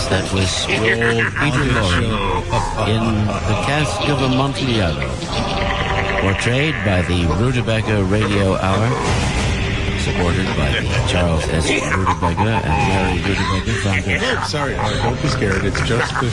that was Stroll Peter Lorre in The Cask of Amontillado, portrayed by the Rutabaga Radio Hour, supported by the Charles S. Rutabaga and Mary Rutabaga founder. Oh, sorry, don't be scared. It's just the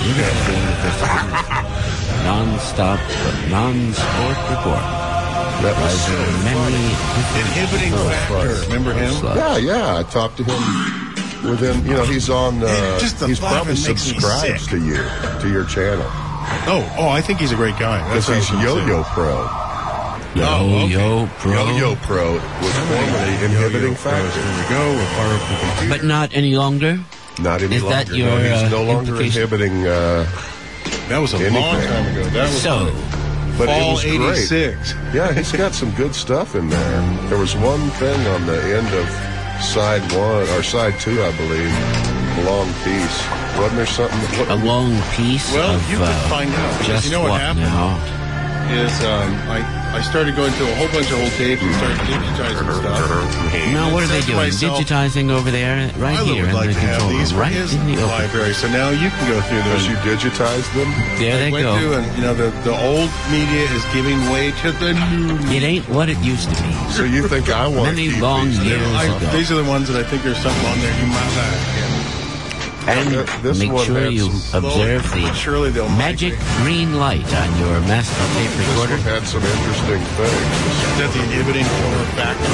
Non-stop, non-sport report. That was many Inhibiting Factor. Remember him? Yeah. I talked to him within, he's on, he's probably subscribed to your channel. Oh, I think he's a great guy. Because he's Yo-Yo Pro. Yo-Yo Pro. Yo-Yo Pro was formerly Inhibiting Factor. Here we go. We're part of the computer. But not any longer? Not any longer. That your, he's no longer inhibiting that was a anything. long time ago. That was but fall it was 86. Great. Yeah, he's got some good stuff in there. There was one thing on the end of side 1 or side 2, I believe. A long piece. Wasn't there something? A long piece? Well, of, you can find out. Because you know what happened? Now? Is I started going through a whole bunch of old tapes and started digitizing stuff. Now, what are they doing? Digitizing over there? Right here. I would like to have these right his in the library. So now you can go through those. As you digitize them? There they go. Through and, the old media is giving way to the new. It ain't what it used to be. So you think I want many long years ago. These are the ones that I think there's something on there you might like. And make sure you observe the magic green light on your master tape recorder. This one had some interesting things. Is that the inhibiting factor?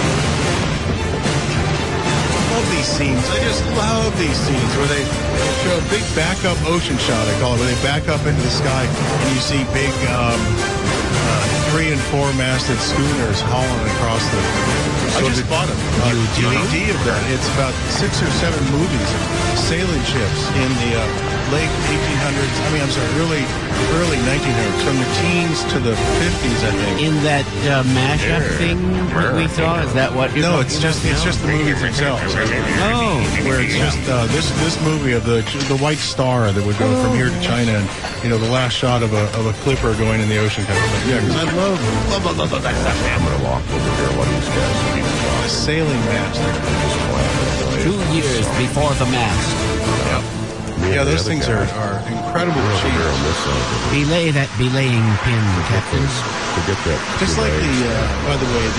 I love these scenes. I just love these scenes where they show a big backup ocean shot, I call it, where they back up into the sky and you see big 3- and 4-masted schooners hauling across the... I just bought a DVD of that. It's about 6 or 7 movies of sailing ships in the late 1800s. Early 1900s, from the teens to the 50s, I think. In that mashup thing we saw, is that what you're talking about? It's just the movies themselves. Oh, where it's just this movie of the White Star that would go from here to China, and the last shot of a clipper going in the ocean kind of thing. Yeah, because I love. I'm gonna walk over here while these guys. A sailing master. 2 years before the mast. Yeah, those things are incredible cheap. Belay that belaying pin, captains. Forget that. Just like by the way,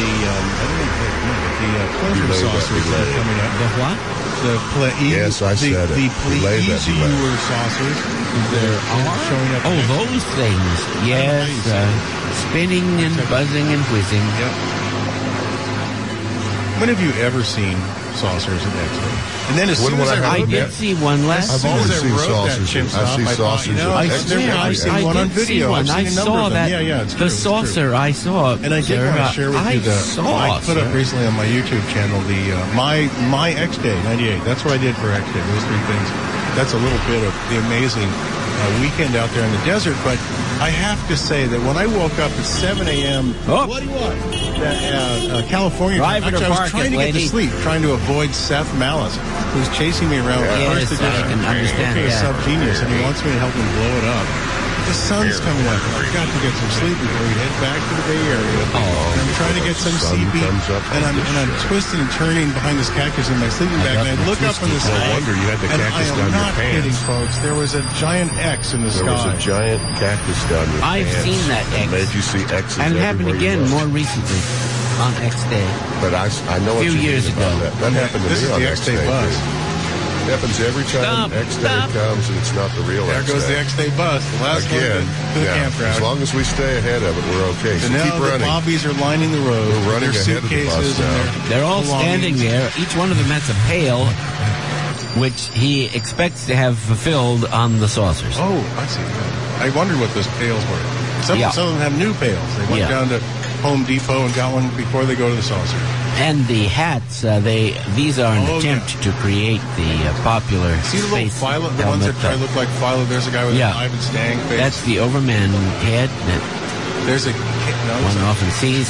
the pleasure saucers that are coming up. The what? Yes, I said it. The pleasure saucers. They're showing up. Oh, those things. Yes. Spinning and buzzing and whizzing. Yep. When have you ever seen saucers at X-Ray? And then as soon as I did see one last I've always seen saucers. I see saucers. I've seen one on video. I saw that. Yeah, it's true. The saucer I saw. And I did want to share with you I put up recently on my YouTube channel the my X Day 98. That's what I did for X Day. Those 3 things. That's a little bit of the amazing weekend out there in the desert. But I have to say that when I woke up at 7 a.m. What do you want? California. Actually, I was trying to get to sleep, trying to avoid Seth Malice, who's chasing me around. Yes, I can understand that. Sub-genius, and he wants me to help him blow it up. The sun's coming up. I've got to get some sleep before we head back to the Bay Area. And I'm trying to get some CB, and I'm twisting and turning behind this cactus in my sleeping bag, and I look up on the sky, no wonder you had the cactus down your pants. And I am not kidding, folks. There was a giant X in the sky. There was a giant cactus down your pants. I've seen that X. Made you see X's and it happened again more recently on X Day. But I know what you mean years ago. That happened to me on X Day bus. It happens every time X Day comes and it's not the real X Day. There goes the X Day bus. The last one to the campground. As long as we stay ahead of it, we're okay. So now keep running. The bobbies are lining the road. We're running their ahead of the bus now. They're all standing there. Each one of them has a pail, which he expects to have fulfilled on the saucers. Oh, I see. I wondered what those pails were. Some of them have new pails. They went down to Home Depot and got one before they go to the saucer. And the hats, these are an attempt to create the popular See the little Philo, the ones that try to look like Philo? There's a guy with an Ivan Stang face. That's the Overman head that there's one often sees.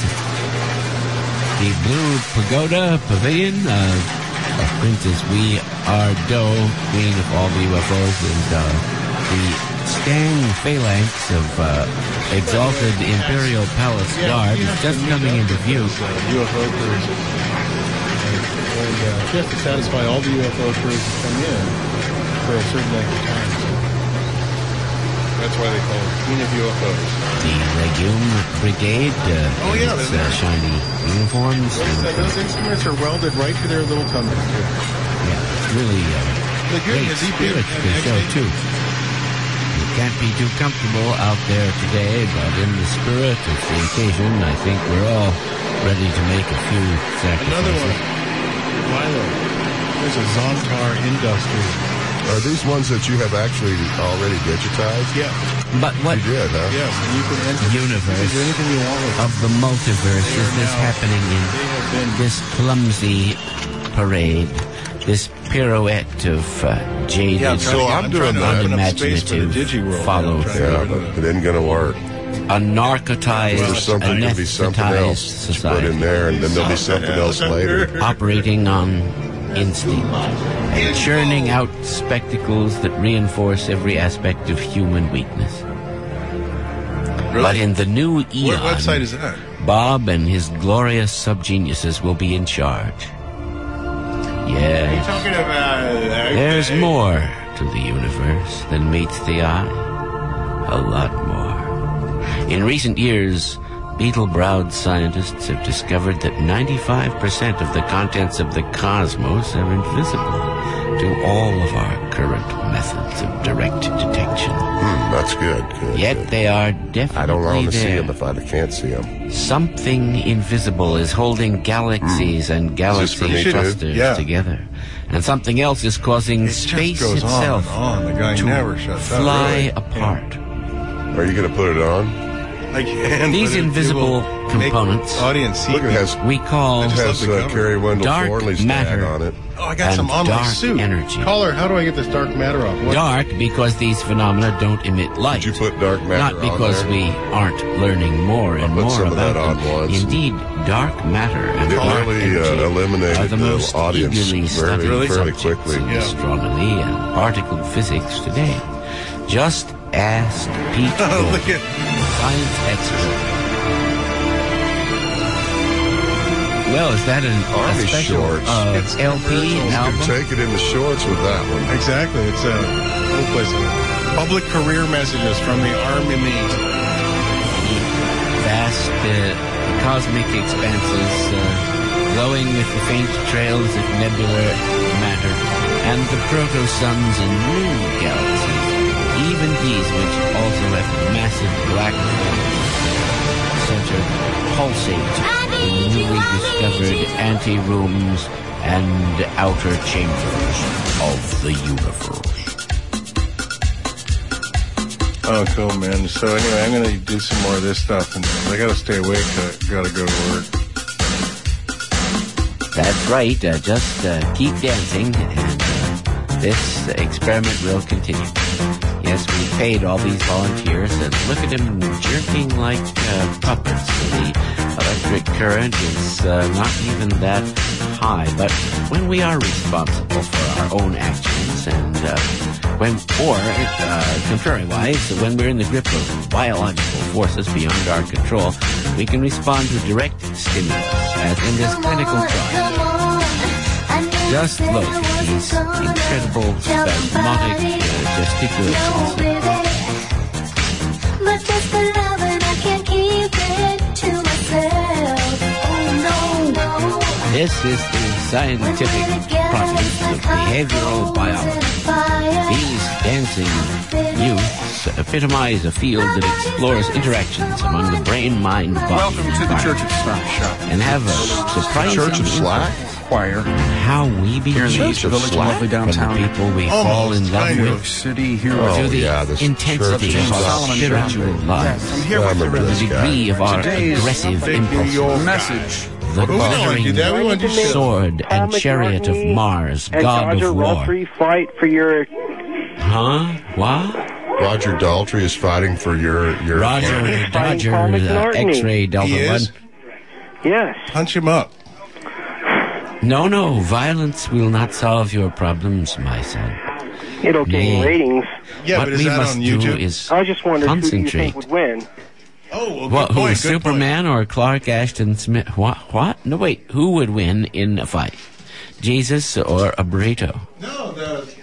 The Blue Pagoda Pavilion of Princess We Are Do, Queen of all the UFOs, and the Stang Phalanx of Exalted Imperial Palace Guard is just coming into view. UFO crews. And just to satisfy all the UFO crews that come in, for a certain length of time. That's why they call it Queen of UFOs. The Legume Brigade, its shiny uniforms. Those instruments are welded right to their little tummies. Yeah, it's really Legume, great has he been spirit to show, too. You can't be too comfortable out there today, but in the spirit of the occasion, I think we're all ready to make a few sacrifices. Another one. Milo. There's a Zontar Industries. Are these ones that you have actually already digitized? Yeah. But what You did, huh? Yes, and you can enter universe anything you want with of the multiverse is this happening in this clumsy parade, this pirouette of jaded, so I'm doing that. unimaginative follow-through. Yeah, but it isn't going to work. A narcotized, There's something going to be something anesthetized else that you put in society there, and then there'll be something else later. operating on instinct and churning out spectacles that reinforce every aspect of human weakness. Really? But in the new What eon, website is that? Bob and his glorious subgeniuses will be in charge. Yes, Talking about... there's more to the universe than meets the eye. A lot more. In recent years, beetle-browed scientists have discovered that 95% of the contents of the cosmos are invisible to all of our current methods of direct detection. That's good. Yet they are definitely I don't want to see there. them if I can't see them. Something invisible is holding galaxies and galaxy me, dude. clusters Yeah. together. And something else is causing space goes on itself and on. The guy to never shuts up. fly Really. apart. Are you going to put it on? I can, These but it invisible will components- make audience see Look, it has We call it has love the cover. Carrie Wendell Dark Thornley's matter. tag on it. Oh, I got and some on my dark suit. energy. Caller, how do I get this dark matter off? What? dark because these phenomena don't emit light. Did you put dark matter Not because on there? we aren't learning more and I put more some of about that on them. once. Indeed, dark matter and It dark really energy eliminated are the the most audience eagerly studied fairly subjects quickly. in Yeah. astronomy and particle physics today. Just ask Pete Oh, Gold, look at... science expert. Well, is that a Army special shorts. It's LP commercials. You album? can take it in the shorts with that one. Exactly. It's a little place. Public career messages from the Army. Vast cosmic expanses glowing with the faint trails of nebular matter and the proto-suns and new galaxies, even these which also have massive black holes, center pulsate in newly discovered anterooms and outer chambers of the universe. Oh, cool, man. So anyway, I'm going to do some more of this stuff, and I got to stay awake. I got to go to work. That's right. Just keep dancing, and this experiment will continue. Yes, we paid all these volunteers, and look at them jerking like puppets. The electric current is not even that high, but when we are responsible for our own actions, and contrary-wise, when we're in the grip of biological forces beyond our control, we can respond to direct stimulus, as in this clinical trial. Just look at these incredible spasmodic gesticulations. But just the love and I can't keep it to myself. Oh no. This is the scientific province of behavioral biology. These dancing youths epitomize a field that explores interactions among the brain, mind, body, Welcome to the Church of Slack shop. and have a surprising Church of Slack? Choir how we here in the begin East Village, in lovely from the downtown people we fall in love kind New of. York City. Here Oh, to the yeah, this intensity Church of of our Solomon spiritual John. lives, I'm here I with the remember the this degree of our Today's aggressive big impulses, video message. the But we don't want to do glittering that. We want to do sword and chariot of Mars, and god Roger of war. Daltrey fight for your... Huh? What? Roger Daltrey is fighting for your Roger Dodger, Paul McCartney. X-ray Delta He 1. is? Yes. Punch him up. No, violence will not solve your problems, my son. It'll gain Nay. ratings. Yeah, what but is we that must on do YouTube? is I just wondered who do you concentrate. think would win. Oh, well, What? good Who point, is good Superman or Clark Ashton Smith? What? No, wait. Who would win in a fight? Jesus or a burrito? Point. No,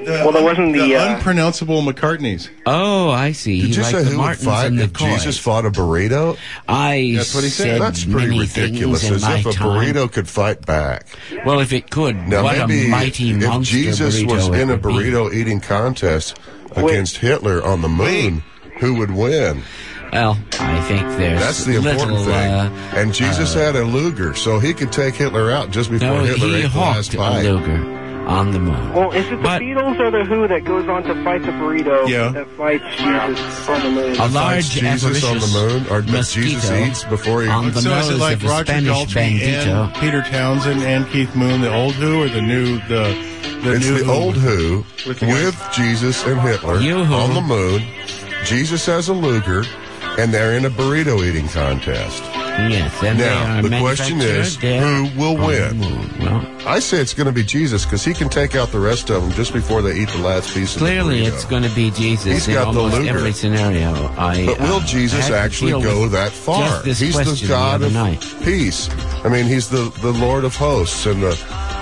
Well, there wasn't the unpronounceable McCartneys. Oh, I see. Did you like say the who would Martins fight and the if Jesus Coys. fought a burrito? That's what he said. That's pretty many ridiculous. things in As if my a time. burrito could fight back. Well, if it could, Now, what a maybe mighty if monster Jesus burrito was it in a would be. burrito eating contest against Hitler on the moon, who would win? Well, I think there's That's the important little, thing. And Jesus had a Luger, so he could take Hitler out just before no, Hitler he ate the last hawked a bite. Luger on the moon. Well, is it the But- Beatles or the Who that goes on to fight the burrito that fights Jesus on the moon? A Fights large Jesus on the moon, or that mosquito Jesus eats before he... on the So nose is it like of a Roger Spanish Daltrey bandito. and Peter Townsend and Keith Moon, the old Who, or the new It's new the old Who With with, the- Jesus and Hitler Yoo-hoo. on the moon. Jesus has a Luger, and they're in a burrito eating contest. Yes, and they Now, are the question is, manufactured there who will on the win? moon. Well, I say it's going to be Jesus because he can take out the rest of them just before they eat the last piece of clearly, the burrito. it's going to be Jesus He's in got the almost Luger. every scenario. But will Jesus had to actually deal go with that far? just this He's the question God the of other night. peace. I mean, he's the Lord of hosts and the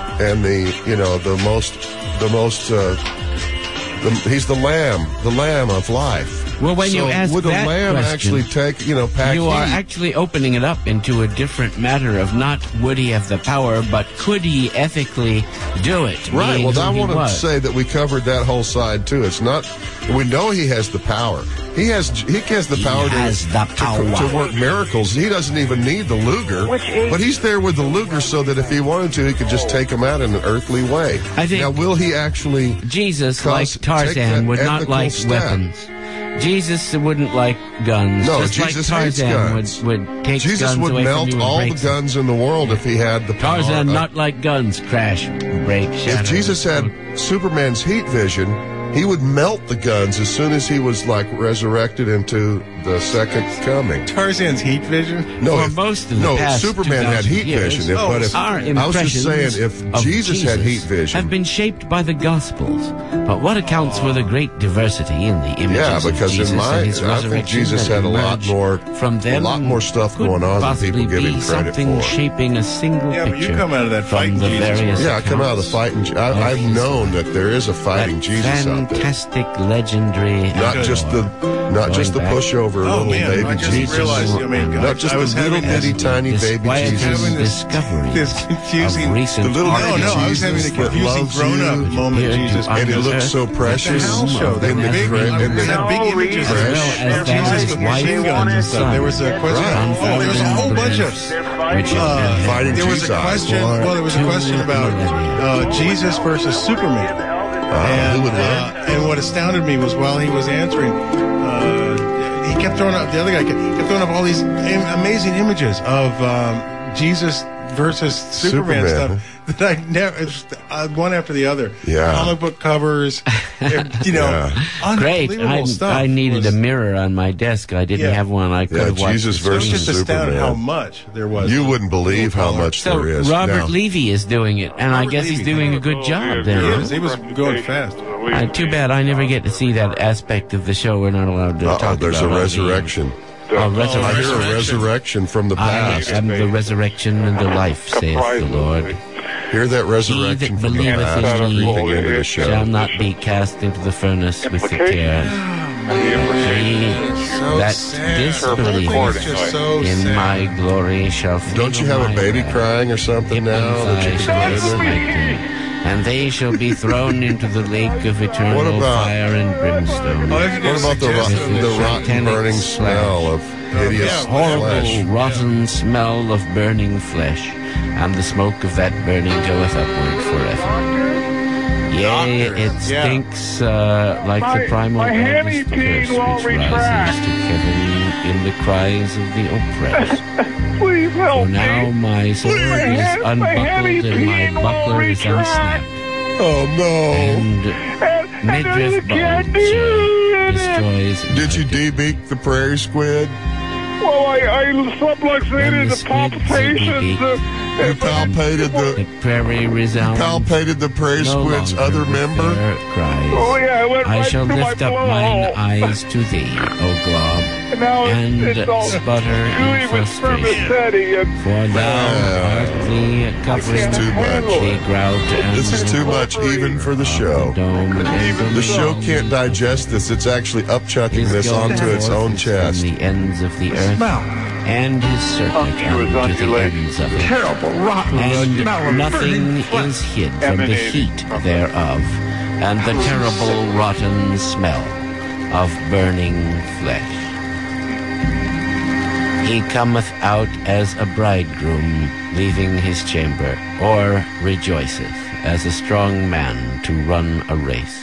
he's the Lamb of life. Well, when so you ask would the that Lamb question, actually take pack you are heat? actually opening it up into a different matter of not would he have the power, but could he ethically do it? Right. being Well, who I he want to was. say that we covered that whole side too. It's not. We know he has the power. He has the power has the power. to work miracles. He doesn't even need the Luger, but he's there with the Luger so that if he wanted to, he could just take him out in an earthly way. I think now, will he actually? Jesus, like take Tarzan, that would not ethical like step? weapons. Jesus wouldn't like guns. No, just Jesus like hates Tarzan guns. would take Jesus guns would away melt from you and all the break them. guns in the world if he had the power. Tarzan, not like guns. Crash, break, shatter. If Jesus had Superman's heat vision, he would melt the guns as soon as he was resurrected into the second coming. Tarzan's heat vision? No, For most of the past Superman had 2,000 heat years, vision. our I was just saying, impressions if of Jesus had heat vision, have been shaped by the Gospels. But what accounts for the great diversity in the images yeah, of because Jesus in and his I think resurrection Jesus that had a lot emerge more, from them stuff could going on than people possibly give be him credit something for. shaping a single Yeah, but picture you come out of that from fighting the Jesus. various Yeah, I come out of the accounts fighting. I've his known that there is a fighting that Jesus out there. fantastic, legendary, Not just the back. pushover Oh, little man, baby I just Jesus. realized, Not just I was the little having bitty this- tiny baby disquieting Jesus. having this- discovery this confusing- of recent The little art baby No, I was having a Jesus that confusing loves grown-up you. moment, Appeared to Jesus. And he Under looks so Earth, precious The house show, in the big- cra- in they the had big images As of well as that Jesus his with wife machine guns and stuff. There was a question. Right. Oh, there was a whole bunch of. which has been Fighting There was a Jesus. question. Well, there was a question about Jesus versus Superman. Who would win? And what astounded me was while he was answering, he kept throwing up. The other guy kept throwing up all these amazing images of Jesus versus Superman stuff that I never, one after the other. Yeah. Comic book covers, Great. unbelievable stuff. I needed It was- a mirror on my desk. I didn't Yeah. have one. I could Yeah, have watched Jesus the I was versus just astounded Superman. how much there was. You wouldn't believe how much So there is. Robert Now, Levy is doing it, and I Robert guess he's Levy. doing a good job He there. is. He was going fast. Too bad I never get to see that aspect of the show. We're not allowed to talk there's about a all the- resurrection. A I resurrection. hear a resurrection from the I past. am the resurrection and the life, saith the Lord. Hear that He resurrection that from the believeth past in creeping into me the shall show. not be cast into the furnace with the cares. He So that sad. disbelieveth It's just so in sad. my glory shall feed Don't you on have a my baby wrath. crying or something now that you Him can shall put in there? smite them, and they shall be thrown into the lake of eternal What about- fire and brimstone. Oh, if you What about the suggest- rotten Satanic burning slash. smell of hideous yeah, Horrible, flesh? rotten smell of burning flesh, and the smoke of that burning goeth upward forever. Yea, it Yeah. stinks like the primal eldest curse which rises to heaven in the cries of the oppressed. Please help For now my sword is unbuckled and my buckler is unsnapped, Oh no! and midriff bones destroys. Did you my debeak the prairie squid? Well, I subluxated And the the squid palpitations. CBD. You palpated The the prairie resounds. palpated the prairie no squid's longer other with member. their cries. Oh, yeah, it went I right shall through lift my up mine blowhole. eyes to thee, O Glob, And now and it's all sputter gooey in with frustration. spermaceti and For thou art the covering This is too much. the grout and This is too much even for the show. dome and The show can't digest this. It's actually upchucking this onto its own chest. From the ends of the earth and his circuit unto the ends of it. Terrible, rotten smell And of burning nothing flesh. is hid from the Emanating heat from thereof, and the terrible rotten smell of burning flesh. He cometh out as a bridegroom leaving his chamber, or rejoiceth as a strong man to run a race.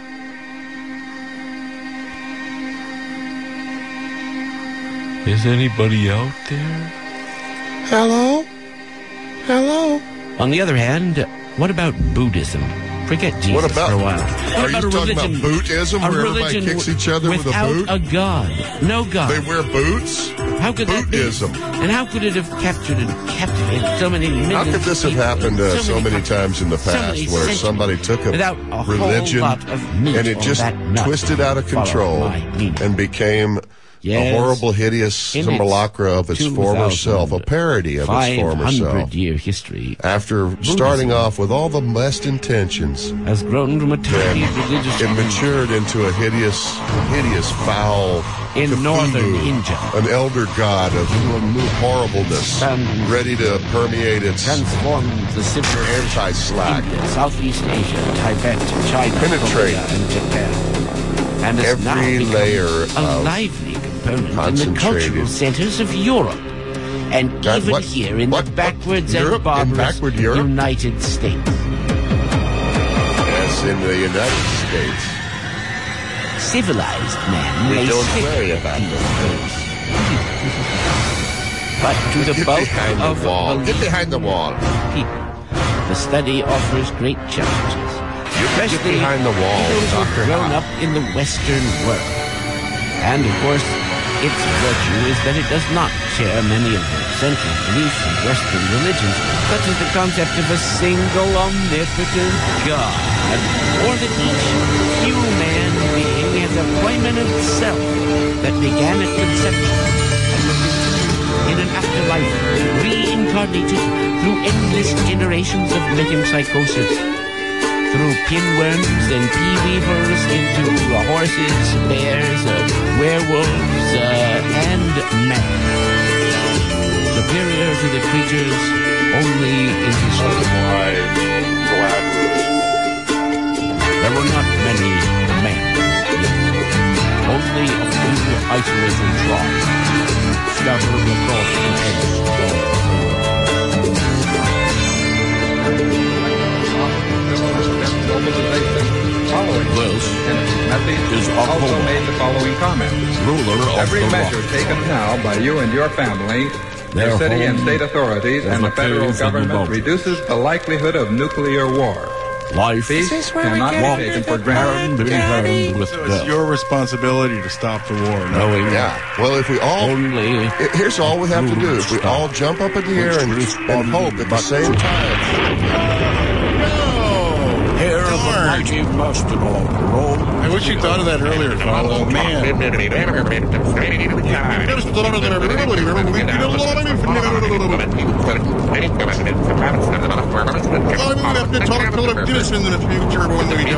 Is anybody out there? Hello? Hello? On the other hand, what about Buddhism? Forget Jesus What about- for a while. Are What you about a talking about religion- bootism, a where everybody religion kicks each other with a without boot? a god, no god. They wear boots? How could that be? Bootism. And how could it have captured and captivated so many millions? How could this of have people happened in so many countries, times in the so past many where centuries, somebody took a without a religion whole lot of meat and it on just that nut twisted out of to follow control my meaning? and became Yes. a horrible, hideous In its simulacra of its former self, a parody of its former self? 500-year history After starting off with all the best intentions, has grown from a tiny religious it matured into a hideous, foul in Cthulhu, northern India. an elder god of horribleness, And ready to permeate its transformed the civilization anti-slack. India, Southeast Asia, Tibet, China, Penetrate Korea, and Japan. And has now every become layer a of lively component in the concentrated- cultural centers of Europe. And God, even what- here in what- the backwards Europe? and In barbarous backward Europe? United States. Yes, in the United States. Civilized man We may don't stick worry with about these those things. but to the Get bulk behind of the wall. belief Get behind the wall. people, the study offers great challenges, Get especially behind the wall, to those Dr. who've grown Howe. up in the Western world. And of course, its virtue is that it does not share many of the central beliefs of Western religions, such as the concept of a single omnipotent God, or that each human being has a prominent self that began at conception and will continue in an afterlife, reincarnated through endless generations of metempsychosis, through pinworms and pea-weavers into horses, bears, werewolves, and men. Superior to the creatures only in history. There were not many men, yet. Only a few isolated tribes scattered across the edge of the This is also made the following comment. ruler of Every the measure rock. taken now by you and your family, Their your city and home state authorities, is and the a federal cave in the government mountains. reduces the likelihood of nuclear war. Life Peace cannot be taken for granted. hand in hand with So it's death. your responsibility to stop the war. No, Knowing Yeah. Well, if we all... only Here's all we have to do. If we all jump up in the air and hope at the same time. hair of a mighty mastodon roll. I wish you thought of that earlier, Carl. Oh, man. in the future when we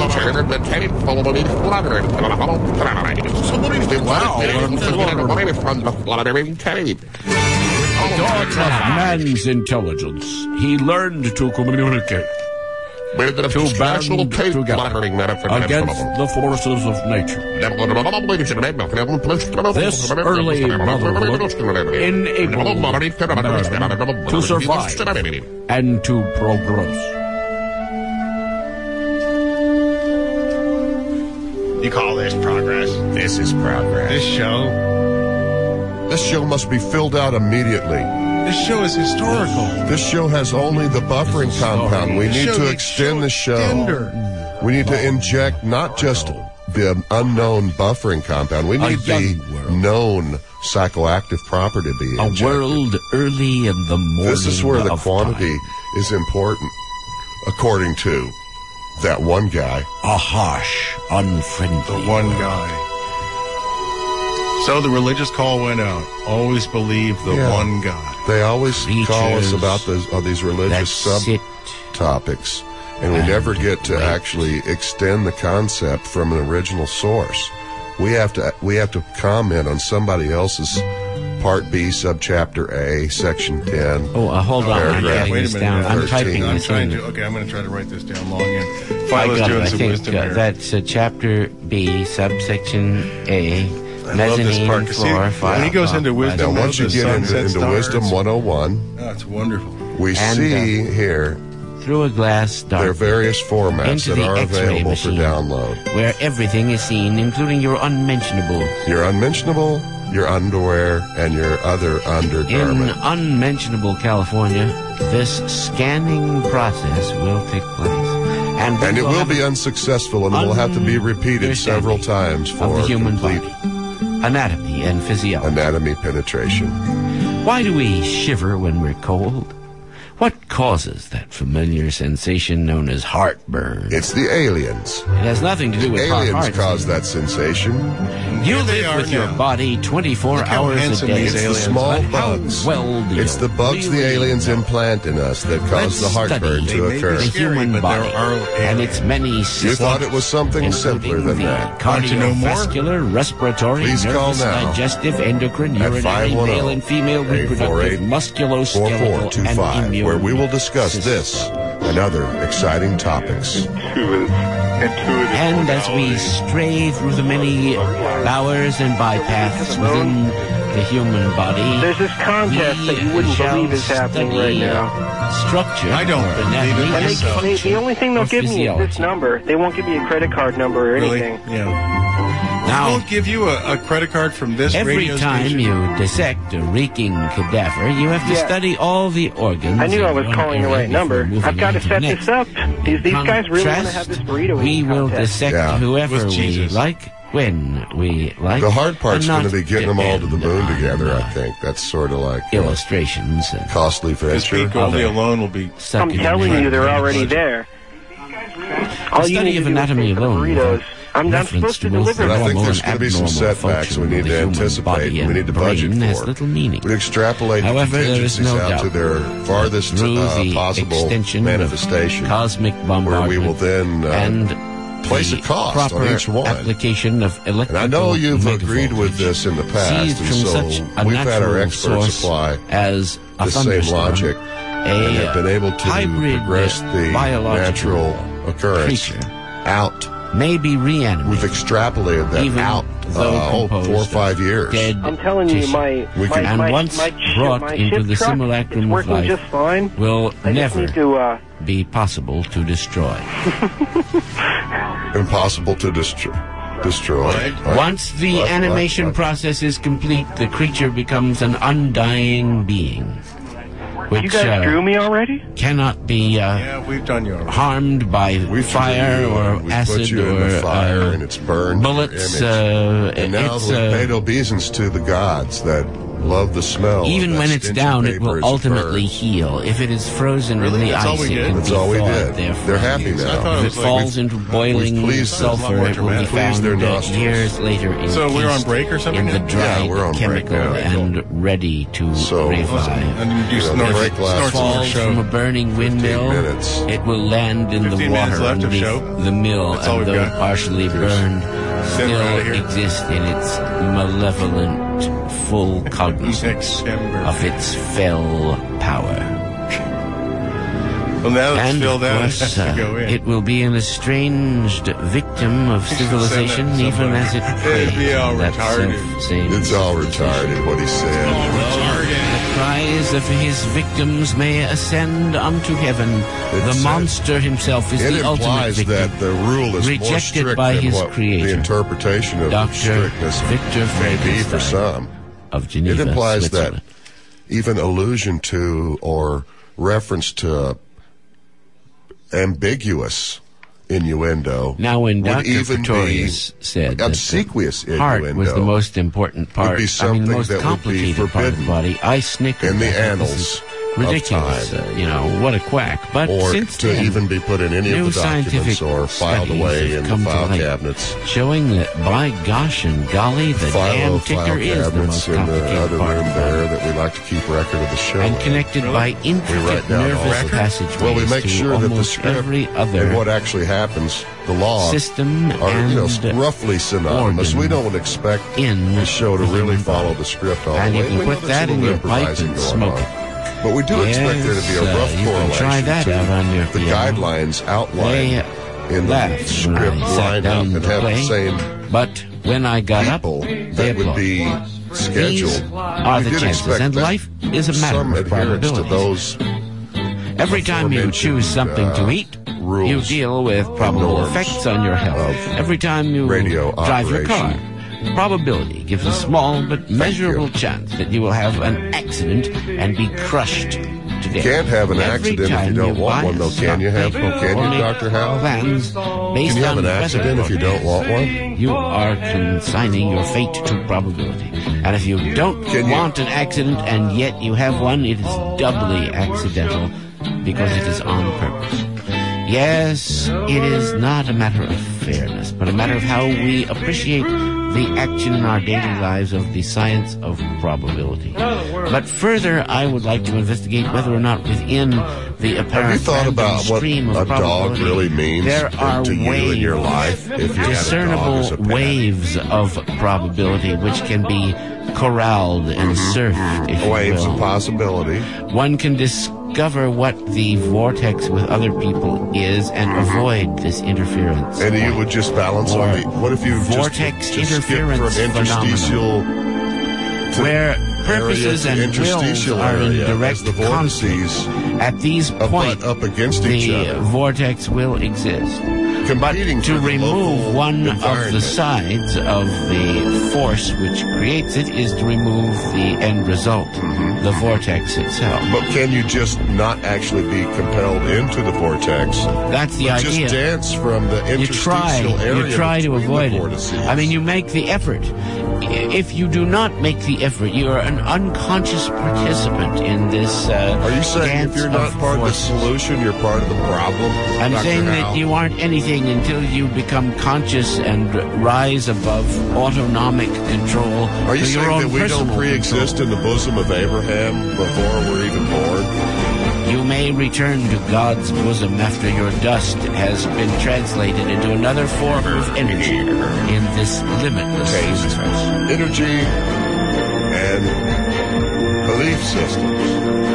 Dawn of man's intelligence, he learned to communicate, to band together against the forces of nature. This early motherhood enabled man to survive and to progress. You call this progress? This is progress. This This show must be filled out immediately. show is historical. This show has only the buffering compound. We This need show to needs extend the show. Tender. We need to inject not just the unknown buffering compound. We A need young the world. known psychoactive property to be injected. A world early in the morning. This is where the of quantity time. is important, according to that one guy. A harsh, unfriendly. The one guy. So the religious call went out. Always believe the one God. They always call us Creatures about these religious sit subtopics, and we never get to actually extend the concept from an original source. We have to comment on somebody else's Part B, Subchapter A, Section 10. Oh, hold on. I'm writing Wait a this minute. down. I'm 13. typing I'm this trying in. to. Okay, I'm going to try to write this down. Log in. I Philo's got it. doing I some think wisdom here. that's Chapter B, Subsection A, I love this mezzanine part. 'Cause see, floor, file. when he goes into wisdom, Now, once you the get sunset into stars. Wisdom 101, Oh, it's wonderful. we And, see here through a glass there are dark various formats into that the are X-ray available for machine, download. where everything is seen, including your unmentionable. Your unmentionable, your underwear, and your other In undergarment. unmentionable California, this scanning process will take place. And And it will have be unsuccessful, and it will have to be repeated several times of for the human complete body, anatomy and physiology. anatomy penetration. Why do we shiver when we're cold? What causes that familiar sensation known as heartburn? It's the aliens. It has nothing to do with Aliens heart. cause that sensation. You Here they live are with your now. body 24 Look how hours a handsome day. these It's the aliens small But how bugs. well do It's you the bugs the really aliens know implant in us that cause Let's the heartburn study to They may occur. be the scary, human but body there are and its many You systems, thought it was something simpler than including the that. Want to know more? cardiovascular, respiratory, Please call nervous, now digestive, endocrine, at urinary, 510 male and female, reproductive, 848 musculoskeletal, and 4425, immune where we will discuss systems. this and other exciting topics. And as we stray through the many bowers and bypaths within the human body, There's this contest that you wouldn't shall believe is happening right study, now. Structure. I don't or believe anatomy it and myself. function The only thing they'll or give me is physiology. this number. They won't give me a credit card number or Really? anything. Yeah. They Now, won't give you a credit card from this every radio time station. you dissect a reeking cadaver, you have to Yeah. study all the organs. I knew I in was one calling the area right number. before moving I've got to on the set next. this up. These guys really want to Contrast, have this burrito we eating will contest. dissect Yeah. whoever With we Jesus. like, when we like. The hard part's and going not to be getting them all to the moon depend together, on, I think. That's sort of like a illustrations and costly Because venture. Pete Goldie alone will be. I'm succulent telling you, they're Right. already there. All you study need to of do is anatomy pay for the alone burritos. without I'm reference supposed to to both deliver But I them. think normal there's and going to be some abnormal setbacks we function need of the to human anticipate body and we need to and budget brain has for. little meaning. We extrapolate the However, there is contingencies no out to doubt their farthest through the possible extension manifestation, of cosmic where bombardment we will then and place the a cost on proper each one. application of electrical And I know you've agreed with megavoltage this in the past, seized and from so such a we've had our natural experts source apply as a the same thunderstorm, logic and have been able to hybrid progress the biological natural occurrence creature out. may be reanimated. We've extrapolated that even out though 4 or composed 5 of years. dead I'm telling you, tissue. We can- And once brought my into ship the truck simulacrum is of working life, just fine. will I just never need to, be possible to destroy. Impossible to destroy. Right? Once the What? animation process is complete, the creature becomes an undying being, which you guys drew me already? cannot be Yeah, we've done you already. harmed by We've fire put you, or we acid put you or in the fire and it's burned your bullets. image. And now It's, we've paid obeisance to the gods that love the smell. even of when that it's stingy down, it paper will as ultimately burns. heal. If it is frozen Really? in the That's all ice, we it did? can That's be all we thawed did. therefrom. They're happy I thought now. it If was it like falls into boiling pleased- sulfur, more it will be dramatic. Pleased their found nostrils. years later encased So we're on break or something in the now? dried Yeah, we're on break chemical now. and ready to So- revive. And you do You know, snort, the break lasts snort some more Falls from a show. burning windmill, minutes. it will land in the 15 minutes water left of underneath show. the mill, That's all and we've though got. partially burned, Then we're outta still here. exists in its malevolent full cognizance September. of its fell power. Well, now that's And filled of out. course, It has to go in. it will be an estranged victim of civilization, send that even as it somewhere. prays. It'd be all that retarded. self-same It's all civilization. retarded, what he said. The cries of his victims may ascend unto heaven. It The monster himself is It the ultimate implies victim. that the rule is more Rejected strict by than his what creator, the interpretation of Dr. strictness Victor may be for Frankenstein some. of Geneva, It implies Switzerland. that even allusion to or reference to ambiguous innuendo. Now, when would Dr. even Pretorius said that obsequious the heart innuendo was the most important part, would be something the most that would be complicated part of the forbidden body, I snickered. in the I thought, annals this is ridiculous. of time. You know, what a quack. But or since to then, even be put in any new of the documents scientific or filed studies away have in the come to file light, cabinets. showing that by gosh and golly, the damn File ticker is the cabinets most in the complicated other part of room the body. there that we like to keep record of the show. And connected by We intricate write down all nervous records. passageways Well, we make to sure that the almost script every other and what actually happens, the law, system are and roughly synonymous. organ We don't expect in the show to really human follow body. the script all And the you way. can We put know that there's a in little your pipe improvising and going smoke on. it. But we do expect there to be a rough you can correlation try that to out on your the piano. guidelines outlined in the laughed script when I sat lined up down and to have play, the same but when I got up, people they that would applauded. be scheduled. These are We the did chances, expect and that life is a matter some of adherence to probabilities. those Every time you choose something to eat, rules you deal with probable norms effects on your health. of Every time you radio drive your car, operation. probability gives a small but measurable chance that you will have an accident and be crushed to death. Can't have an Every accident if time you don't want buy one, a though, can you, stock Can you, or make Dr. Hal? plans based Can you have on an accident if you don't want one? you are consigning your fate to probability. And if you don't want an accident and yet you have one, it is doubly accidental because it is on purpose. Yes, it is not a matter of fairness, but a matter of how we appreciate the action in our daily lives of the science of probability. But further, I would like to investigate whether or not within the apparent Have you thought about what stream of a dog probability, really means there are to you waves, in your life if you had a dog as discernible a pet? waves of probability which can be corralled and surfed, if Waves you will. of possibility. One can discover what the vortex with other people is and avoid this interference. And you would just balance on the. What if you vortex just interference skip from interstitial where purposes area to and wills interstitial are in area direct as the conflict. vortices At these points, up against each the other, vortex will exist. But competing to for the remove local one of the environment. sides of the force which creates it is to remove the end result, the vortex itself. But can you just not actually be compelled into the vortex? That's the but idea. Just dance from the interstitial area. You try to between avoid the it. vortices. I mean, you make the effort. If you do not make the effort, you are an unconscious participant in this Are you saying dance if you're not of part of the forces. solution, you're part of the problem? I'm Dr. saying Hal? that you aren't anything until you become conscious and rise above autonomic control. Are you to your saying own that we don't personal pre-exist control. in the bosom of Abraham before we're even born? You may return to God's bosom after your dust has been translated into another form of energy in this limitless universe. Energy and belief systems.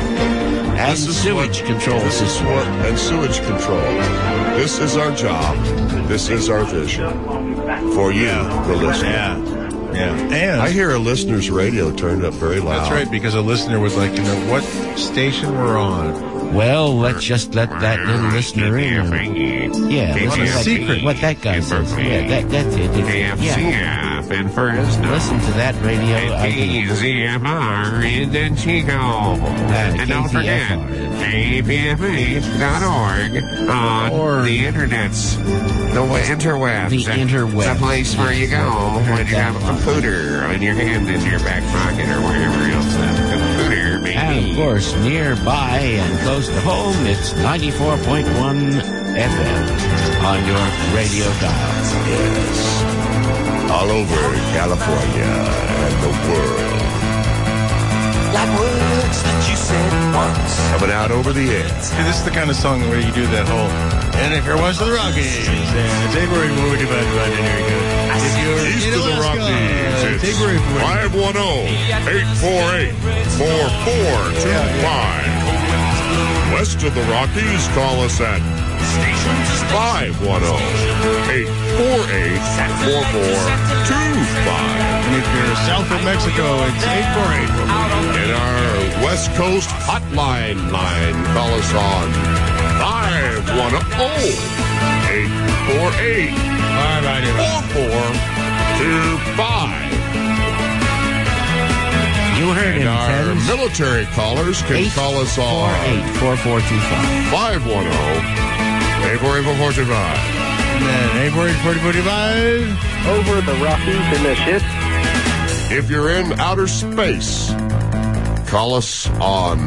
And This is sewage control This is system. what, and sewage control. This is our job. This is our vision. For you, the listener. Yeah. And I hear a listener's radio turned up very loud. that's right, because a listener would like to know what station we're on. Well, let's just let that little listener in. Yeah, listen to secret. what that guy says. Yeah, that's it. Yeah. in Fresno. Listen to that radio. I think KZMR in Chico. And don't forget, KPFH.org on the internets. The interwebs. The interwebs. The place where you go when you have a computer in your hand, in your back pocket, or wherever else that computer may and be. of course, nearby and close to home, it's 94.1 FM on your radio dial. Yes. All over California and the world. Like words that you said once. Coming out over the air. See, this is the kind of song where you do that whole, and if you're west of the Rockies, then take away from what you find right in here. If you're East in of the Alaska, Rockies, take away from what you 510-848-4425. West of the Rockies, call us at 510-848-4425. And if you're south of Mexico, it's 848. In our West Coast hotline line, call us on 510-848-4425. You heard And him, our friends. military callers can call us on 848-4425. A4445. And A4445. Over the Rockies in the ship. If you're in outer space, call us on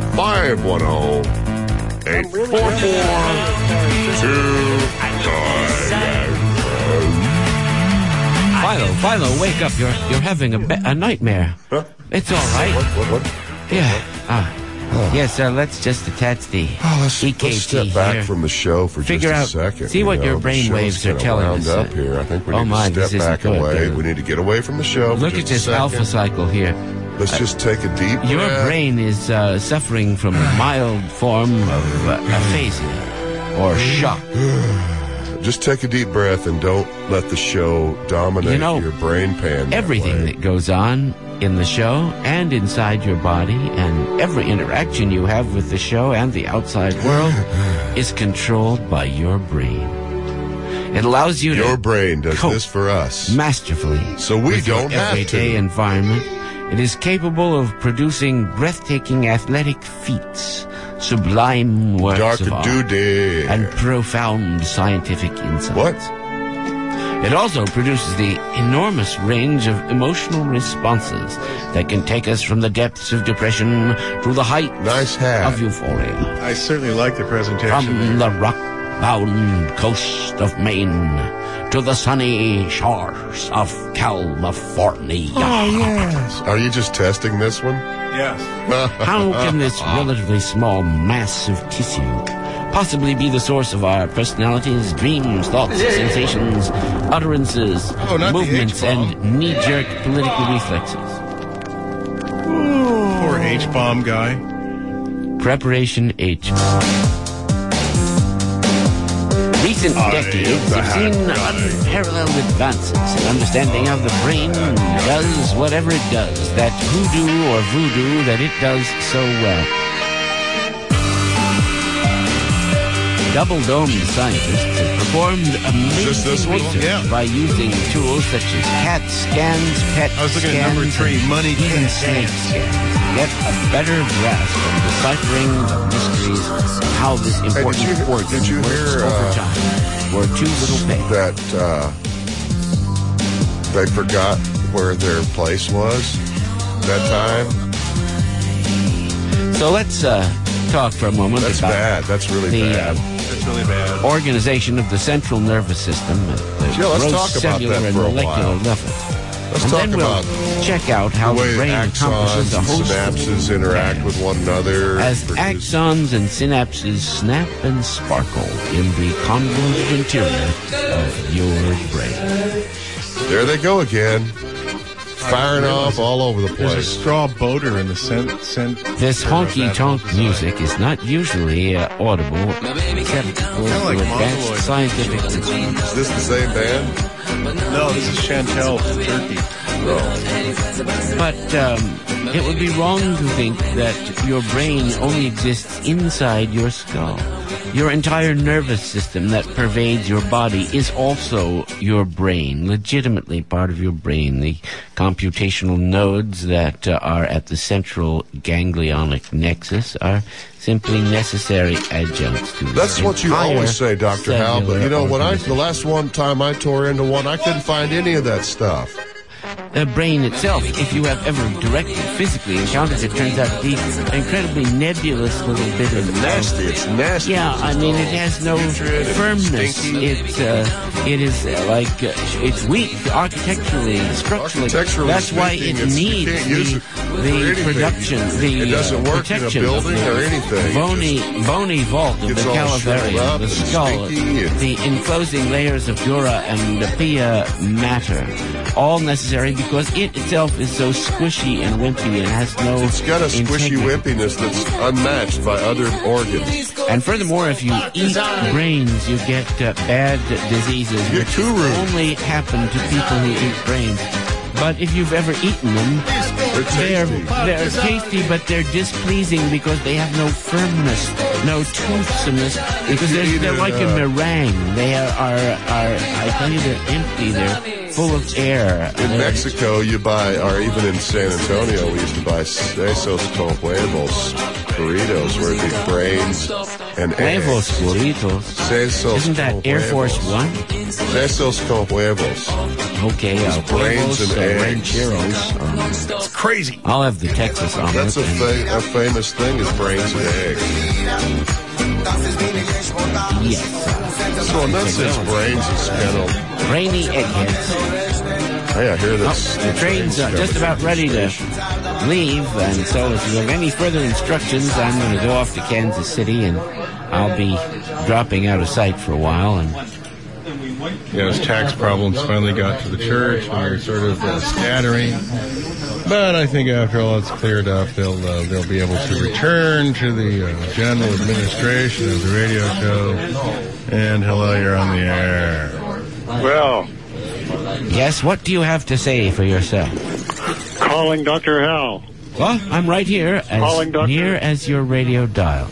510-844-2. Philo, wake up. You're having a nightmare. Huh? It's all right. What? Yeah. Yes, let's just attach the EKG Let's step back here. from the show for Figure just a out, second. see what your The brain show's waves are kinda telling wound us. up here. I think we Oh need my, to this step isn't back good, away. dude. We need to get away from the show. Look for at just this a alpha second. cycle here. Let's just take a deep breath. Your brain is suffering from a mild form of aphasia or shock. Just take a deep breath and don't let the show dominate your brain pan. Everything that goes on in the show and inside your body and every interaction you have with the show and the outside world is controlled by your brain. It allows you Your to brain does cope this for us. masterfully So we with your don't have everyday to. environment. It is capable of producing breathtaking athletic feats, sublime works Dr. of art, Doody. and profound scientific insights. What? It also produces the enormous range of emotional responses that can take us from the depths of depression to the heights of euphoria. I certainly like the presentation. From the rock-bound coast of Maine to the sunny shores of California. Oh, yes. Are you just testing this one? Yes. How can this relatively small mass of tissue possibly be the source of our personalities, dreams, thoughts, sensations, utterances, movements, and knee-jerk political reflexes? Poor H-bomb guy. Preparation H. Recent decades have seen unparalleled advances in understanding how the brain does whatever it does, that hoodoo or voodoo that it does so well. Double-domed scientists have performed amazing research by using tools such as CAT scans, PET scans, I was looking at number 3, money even snake scans, to get a better grasp of deciphering the mysteries of how this important organ did you works hear, over time for too little pay. That they forgot where their place was that time? So let's talk for a moment That's about bad. That's really bad. That's really bad. Organization of the central nervous system at the Yeah, let's gross talk about cellular that and for a molecular while. level. Let's And talk then we'll about check out how the way the brain accomplishes axons a and host synapses of interact with one another. as axons and synapses snap and sparkle in the convoluted interior of your brain. There they go again. Firing off all over the There's a place. straw boater in the scent. This honky-tonk music is not usually audible except for like advanced Mongoloid. scientific. Is this the same band? No, this is Chantel from Turkey. But it would be wrong to think that your brain only exists inside your skull. Your entire nervous system that pervades your body is also your brain, legitimately part of your brain. The computational nodes that are at the central ganglionic nexus are simply necessary adjuncts to That's what you always say, Dr. Hal, but you know, when the last time I tore into one, I couldn't find any of that stuff. The brain itself, if you have ever directly, physically encountered it, turns out to be an incredibly nebulous little bit of Nasty. It's nasty. Yeah, I mean, it has no firmness. It is it's weak architecturally, structurally. That's why it needs the production, It doesn't work in a protection building of the or anything. bony vault of the gets all calivarium, shriveled up the and skull, stinky and- the enclosing layers of dura and pia matter, all necessary because it itself is so squishy and wimpy and has no It's got a squishy integrity. wimpiness that's unmatched by other organs. And furthermore, if you eat brains, you get bad diseases, which only happen to people who eat brains. But if you've ever eaten them, they're tasty, but they're displeasing because they have no firmness, no toothsomeness, because they're like a meringue. They are I tell you, they're empty. They're full of air. In Mexico, you buy, or even in San Antonio, we used to buy esos con huevos. burritos where it'd be brains and Huevos eggs. burritos. Sesos Isn't that con Air Force huevos. One? Sesos con huevos. Okay, brains huevos, and eggs. rancheros. It's crazy. I'll have the Texas omelet. That's a famous thing is brains and eggs. Yes. So in that sense, brains is kind of... Brainy eggheads. Hey, I hear this. The train's just about ready to leave, and so if you have any further instructions, I'm going to go off to Kansas City, and I'll be dropping out of sight for a while. And Yeah, his tax problems finally got to the church, and they're sort of scattering. But I think after all it's cleared up, they'll be able to return to the general administration of the radio show. And hello, you're on the air. Well, yes, what do you have to say for yourself? calling Dr. Hal. Well, I'm right here, as near as your radio dial.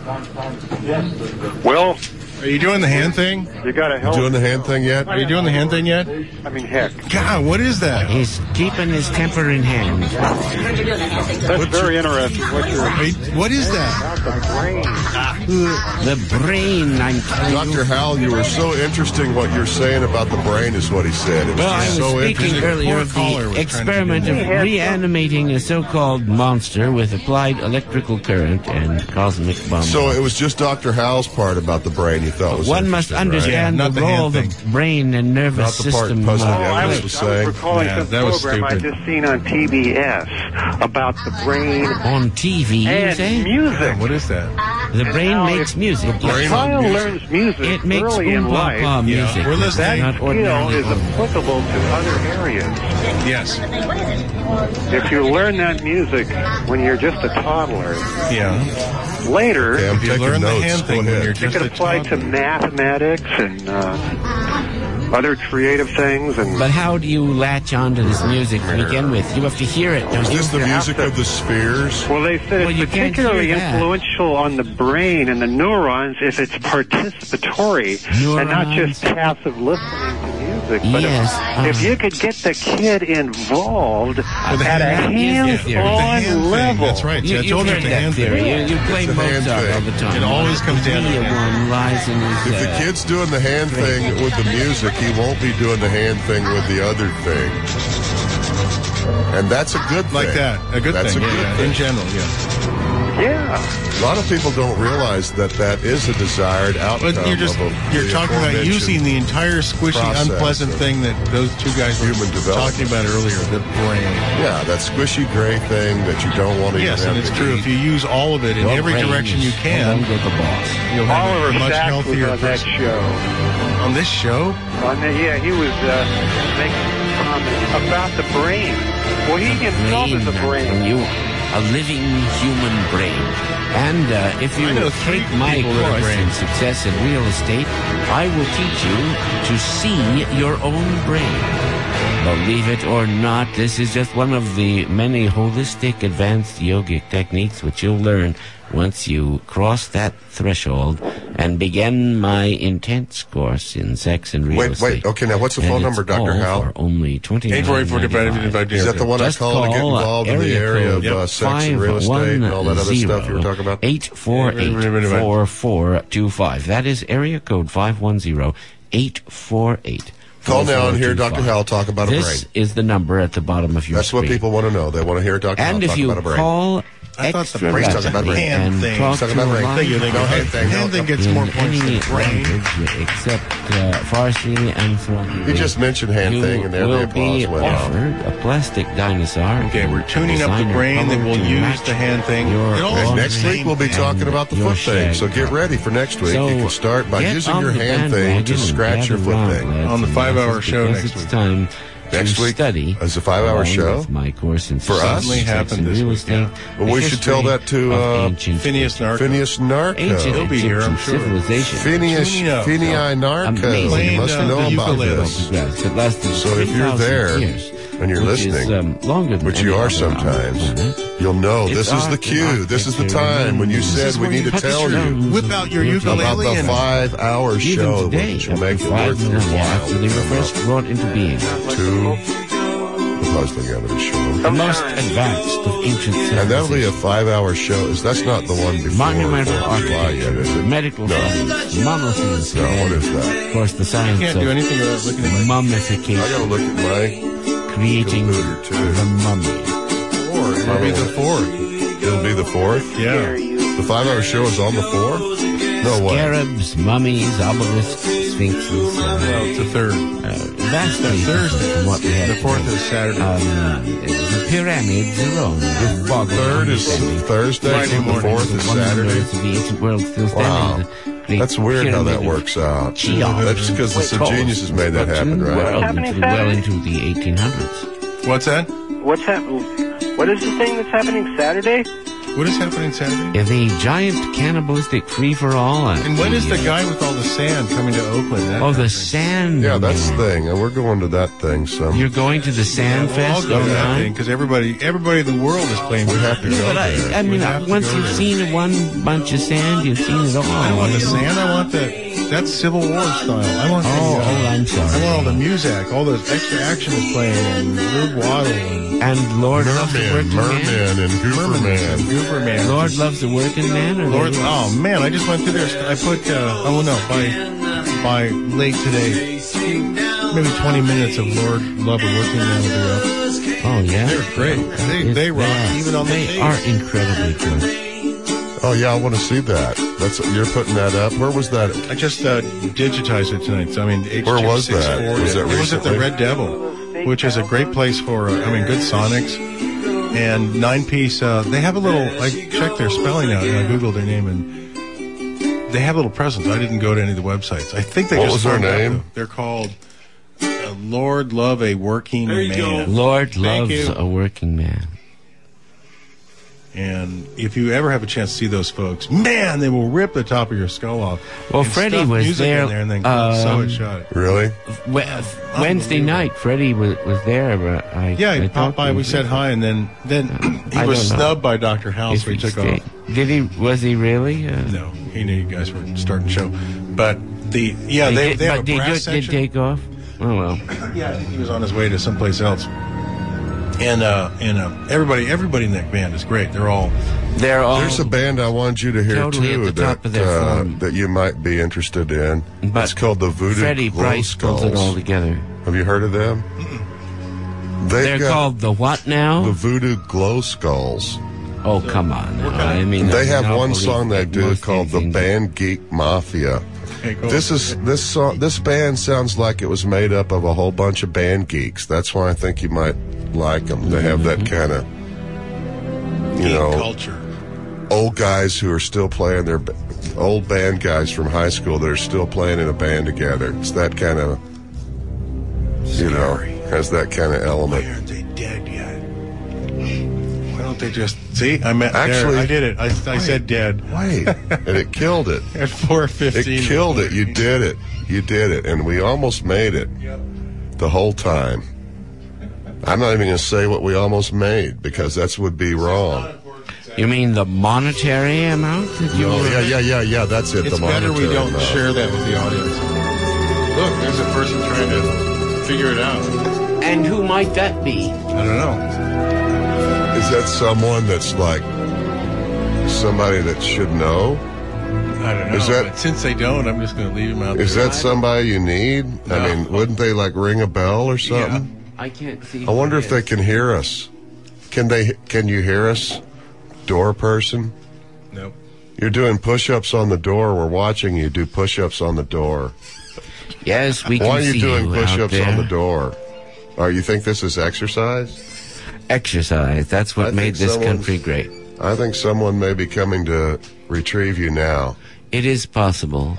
Well, are you doing the hand thing? You got to help. You doing the hand thing yet? Are you doing the hand thing yet? I mean, heck. God, what is that? He's keeping his temper in hand. That's very interesting. What is that? The brain, I'm telling you. Dr. Hal, you were so interesting. What you're saying about the brain is what he said. It was Well, I was so speaking interesting. earlier of the experiment of reanimating a so-called monster with applied electrical current and cosmic bombardment. So it was just Dr. Hal's part about the brain you thought was One must interesting, right? understand the role the brain and nervous Not the part system. President I Evans was saying. recalling some program I just seen on PBS about the brain on TV, you and say? music. What is that? The brain makes music. The child learns music It makes early in life. music. We're listening. That Not skill ordinary is applicable to other areas. Yes. If you learn that music when you're just a toddler, later Okay, I'm If you taking learn the notes. hand Go thing when ahead. you're you just can a apply to mathematics and other creative things. And But how do you latch onto this music to begin with? You have to hear it, don't Is you? this the music of the spheres? well, they said Well, you it's can't particularly hear that. influential on the brain and the neurons if it's participatory and not just passive listening to music. But Yes, if you could get the kid involved at a that is the theory. hands-on level. That's right. See, I You've told you heard it's a that hand theory. thing. You play It's a hand Mozart thing. all the time. It always comes down to The that. one lies in his... If the kid's doing the hand thing with the music, he won't be doing the hand thing with the other thing. And that's a good thing. Like that. A good That's thing. a good Yeah, thing. in general, yeah. Yeah. A lot of people don't realize that that is a desired outcome. But you're of talking about using the entire squishy, process unpleasant of thing that those two guys were human development. talking about earlier, the brain. Yeah, that squishy gray thing that you don't want to Yes, even and have it's to true. eat. If you use all of it in Your every brain direction you is can, no longer the boss. you'll have Oliver a much Sacks was healthier on that person. show. On this show? Yeah, he was making comments about the brain. Well, he himself is a From brain. you, a living human brain. And if you I know take 3 my people that are course in brains. success in real estate, I will teach you to see your own brain. Believe it or not, this is just one of the many holistic advanced yogic techniques which you'll learn once you cross that threshold and begin my intense course in sex and real estate. Wait. Okay, now what's the And phone it's number, Dr. all Hal? for only $29.95. Is that the one Just I called to get call involved in the area of sex and real estate and all that other stuff you were talking about? 848-4425. That is area code 510-848. Call now and hear Dr. Hal talk about a brain. This is the number at the bottom of your That's screen. what people want to know. They want to hear Dr. Hal And talk if you about a brain. call I thought the extra brain's talking about rapidly brain. and Hand talk thing. to Talking about a brain. live Thank you. Hand thing gets in more points any than brain. language except Farsi and Swahili. He just mentioned hand you thing and there the will applause be went off. offered a plastic dinosaur. Okay, we're tuning up the Designer brain, then we'll color to use match the hand thing. your It all- And own next week we'll be and talking about the your foot thing. So shag get color. ready for next week. So You can start by get using on your the hand thing bandwagon to and scratch your gather foot round, thing. lads On the and 5-hour lasses, show because next it's week. time Next to week study is a 5-hour along show? with my course in For us? success, Suddenly sex, happened and this real week, estate. yeah. Well, the we should tell history that to, of ancient Phineas Narco. Phineas Narco. Ancient He'll be here, I'm Egyptian sure. civilization. Phineas Tuning up. Phinii Narco. Amazing. You Playing, must the know about ukulele. this. That lasted So if you're 3,000 there years, and you're which listening, is, longer than which any you are other on the sometimes, planet. you'll know It's this is the art and cue. This is the architecture time when you and said we need to tell you Whip out your ukulele about the and 5-hour Even show today, which will after make it 5 worth your minutes after they were while. first brought into being. To the puzzling evidence show. The most advanced of ancient civilizations. And that'll be a 5-hour show. That's not the one before Monumental 4th of July yet, is it? medical science, monotheism. No, what is that? Of course, the science Can't of do anything without looking at my mummification, I gotta look at my creating computer, too. the mummy. 4th. It'll be the 4th. It'll be the 4th? Yeah. The 5-hour show is on the 4th? No way. Scarabs, mummies, obelisks, sphinxes. Well, it's the 3rd. Vastly Thursday. from what we had. The 4th is Saturday. The pyramids alone. The The 3rd is Thursday, Friday the morning. 4th is Saturday. Of the ancient world still Wow. standing. The That's weird how that pyramid of works out. Cheops. That's because the subgeniuses made that happen, right? Well, happening well Saturday? into the 1800s. What's that? What's happening? What is the thing that's happening Saturday? What is happening Saturday? The giant cannibalistic free-for-all. And when is the guy with all the sand coming to Oakland? That Oh, the happening? sand. Yeah, that's the thing. And we're going to that thing some. You're going to the Sand Well, I'll Fest? go to oh, that nine? thing because everybody in the world is playing. We have to music. go But there. I mean, We have to once go you've there. seen one bunch of sand, you've seen it all. I don't want the sand. I want that's Civil War style. I want I'm sorry. I want all the music, all those extra action is playing, and Rube Waddle And Lord loves the working man. Merman, and Gooperman. Gooperman. Lord loves the working man? Or Lord, they- oh man, I just went through there. I put, by late today, maybe 20 minutes of Lord Love a Working Man will be up. Oh, yeah? They're great. They rock, even on the They tape. are incredibly good. Oh yeah, I want to see that. You're putting that up. Where was that? I just digitized it tonight. So I mean, Where was that? Was that It was at the recently? Red Devil, which is a great place for good Sonics and 9-piece. They have a little. I checked their spelling out and I googled their name, and they have a little presence. I didn't go to any of the websites. I think they What just was their started out, name? though. They're called Lord Love a Working Man. Lord Thank loves you. a working man. And if you ever have a chance to see those folks, man, they will rip the top of your skull off. Well, and Freddie stuff was music there, in there and then sew it shut. Really? Wednesday night, Freddie was there. But Yeah, he I popped talked by. to We him. said hi, and then he I was don't know. snubbed by Dr. House, If so he took stayed. off. Did he? Was he really? No, he knew you guys were starting the show. But they did, have a but did brass did section. take off? Oh well. Yeah, I think he was on his way to someplace else. And everybody in that band is great. They're all. There's a band I want you to hear Totally too at the top of their form. that you might be interested in. But it's called the Voodoo Freddie Glow Bryce pulls it all Skulls. together. Have you heard of them? They're got called the what now? the Voodoo Glow Skulls. Oh, come on. Now. I mean, They I have one monopoly song they take do most called the things. Band Geek Mafia. Hey, go This band sounds like it was made up of a whole bunch of band geeks. That's why I think you might like them. They have that kind of, geek culture. old guys who are still playing their old band guys from high school that are still playing in a band together. It's that kind of, has that kind of element. Why aren't they dead yet? Why don't they just see? Actually- I did it. I said dead Wait, and it killed it. at 4:15. It killed it. You did it. You did it. And we almost made it the whole time. I'm not even going to say what we almost made because that would be wrong. You mean the monetary amount? That you Oh, yeah. That's it. It's the better we monetary don't amount. share that with the audience. Look, there's a person trying to figure it out. And who might that be? I don't know. Is that someone that's like somebody that should know? I don't know. Is that- but since they don't, I'm just going to leave them out Is there. that somebody you need? No. I mean, wouldn't they like ring a bell or something? I can't see. I wonder if they can hear us. Can you hear us? Door person? Nope. You're doing push-ups on the door. We're watching you do push-ups on the door. Yes, we can Why are see you doing out push-ups there. on the door? You think this is exercise? Exercise. That's what I made think this someone's- country great. I think someone may be coming to retrieve you now. It is possible.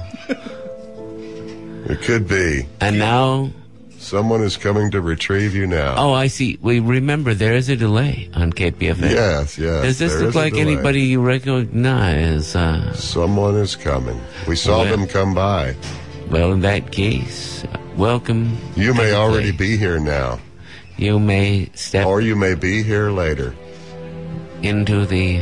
It could be. And now, Someone is coming to retrieve you now. oh, I see. We remember there is a delay on KPFA. Yes. Does this there look is a like delay. anybody you recognize? Someone is coming. We saw Well- them come by. Well, in that case, welcome. You may to the already place. be here now, You may step or you may be here later. into the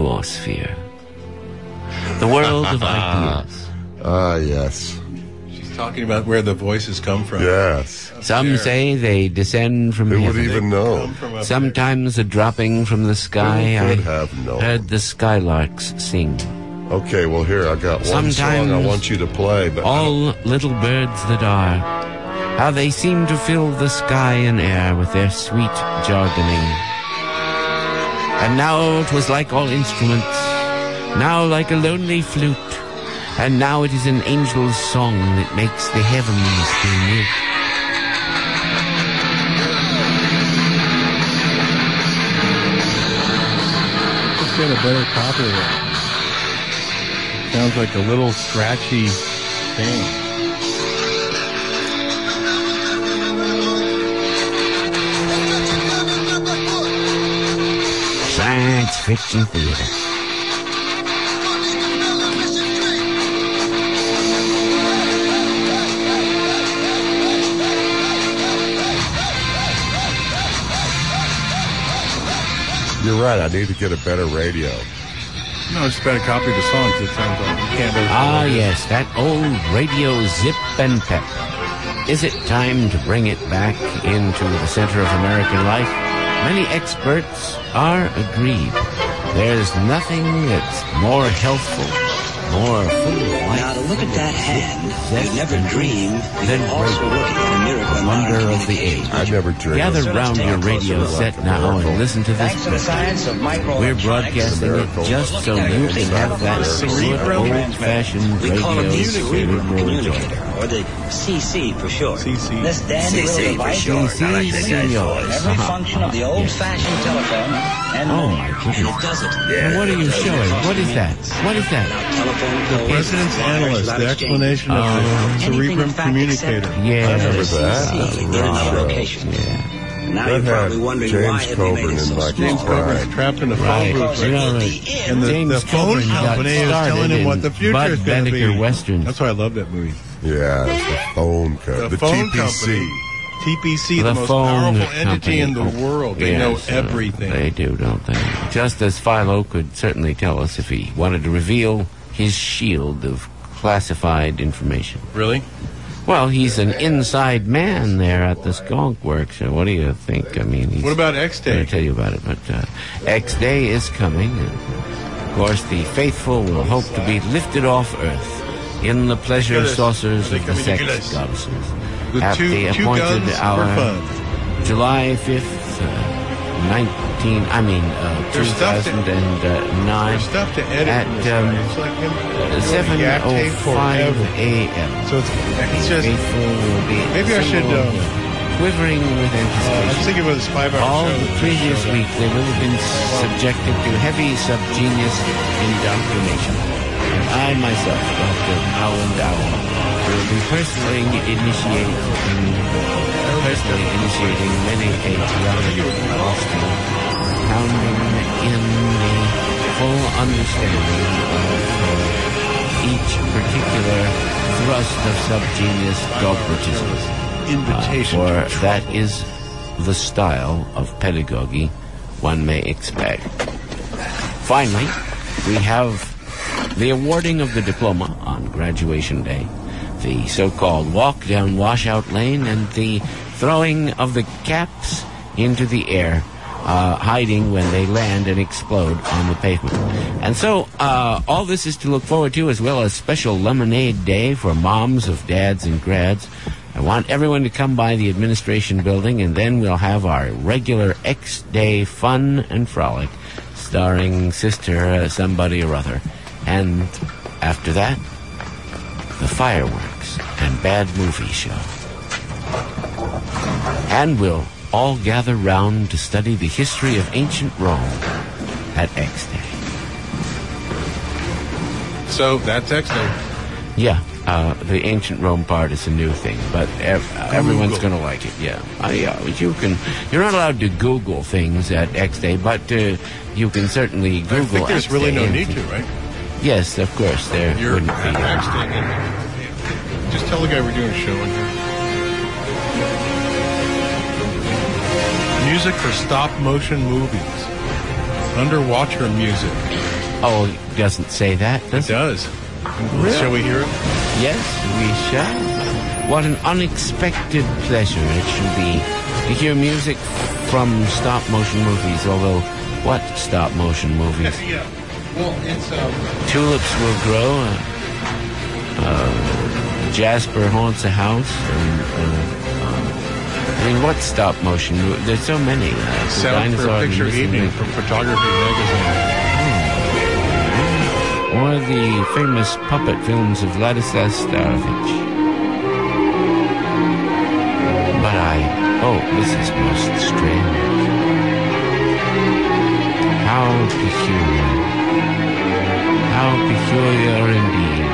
noosphere. The world of ideas. Ah, yes. Talking about where the voices come from. Yes. Some say they descend from Who heaven. would even know? Sometimes a dropping from the sky. Who I could have known? heard the skylarks sing. Okay, well, here, I got one Sometimes song I want you to play. But all little birds that are, how they seem to fill the sky and air with their sweet jargoning. And now it was like all instruments, now like a lonely flute, and now it is an angel's song that makes the heavens feel mute. Let's get a better copy of that. Sounds like a little scratchy thing. Science fiction theater. you're right. I need to get a better radio. No, it's a better copy of the song, 'cause it sounds like you can't really... Ah, yes, that old radio zip and pep. Is it time to bring it back into the center of American life? Many experts are agreed. There's nothing that's more healthful, more full of life. Now, to look at that hand, you never dreamed you could also look at the miracle wonder of the age. I never dreamed. Gather round your radio set now and listen to this. We're broadcasting it just so you can have that good old-fashioned radio cerebral enjoyment. Or the CC for short. CC. This dandy little device every function of the old-fashioned telephone, and Oh, my goodness. it does it. And what are you showing? What is that? What is that? The President's Analyst, the explanation of the cerebrum communicator. Yeah. I remember that. Now That you're had probably wondering why James have they made Coburn it and so Michael James small. Coburn's trapped in the phone Right. booth. You know, And the James phone Coburn got company is started telling him in what the future Bud is going to be. Banneker Westerns. That's why I love that movie. Yeah, it's the phone company. The phone company. TPC, the The most phone powerful entity company. in the world. They know Yes, everything. They do, don't they? Just as Philo could certainly tell us if he wanted to reveal his shield of classified information. Really? Well, he's an inside man there at the Skunk Works. So what do you think? I mean, he's What about X going Day? to tell you about it. But X Day is coming. And of course, the faithful will hope to be lifted off Earth in the pleasure Goodness. saucers They of the come in sex goodness. goddesses. With At two the appointed guns hour, for fun. July 5th, 2009 There's stuff to edit at from this guy. It's like him doing a yak tape 7:05 forever. a.m. So it's just... Faithful will be Maybe I should... quivering with I was anticipation. thinking about this 5-hour All show. the previous week, they will have been subjected to heavy subgenius indoctrination. And I myself, Dr. Howland Owl, will be personally initiating many a theology gospel, pounding in the full understanding of each particular thrust of subgenius dogmatism. Invitation For to that is the style of pedagogy one may expect. Finally, we have the awarding of the diploma on graduation day, the so-called walk down washout lane, and the throwing of the caps into the air, hiding when they land and explode on the pavement. And so all this is to look forward to, as well as special lemonade day for moms of dads and grads. I want everyone to come by the administration building, and then we'll have our regular X-Day fun and frolic, starring Sister Somebody or Other. And after that, the fireworks and bad movie show. And we'll all gather round to study the history of ancient Rome at X-Day. So that's X Day. Yeah. The ancient Rome part is a new thing, but everyone's going to like it. Yeah, you're not allowed to Google things at X Day, but you can certainly Google. I think there's really no need to, right? Yes, of course there wouldn't be. X Day. Just tell the guy we're doing a show in here. Music for stop motion movies. Underwater music. Oh, it doesn't say that, does It does. Really? Shall we hear it? Yes, we shall. What an unexpected pleasure it should be to hear music from stop-motion movies, although what stop-motion movies? Yeah. Well, it's Tulips Will Grow, Jasper Haunts a House, I mean, what stop-motion? There's so many. Sound for a Picture Evening from Photography Magazine. Or the famous puppet films of Ladislav Starovich. But this is most strange. How peculiar. How peculiar indeed.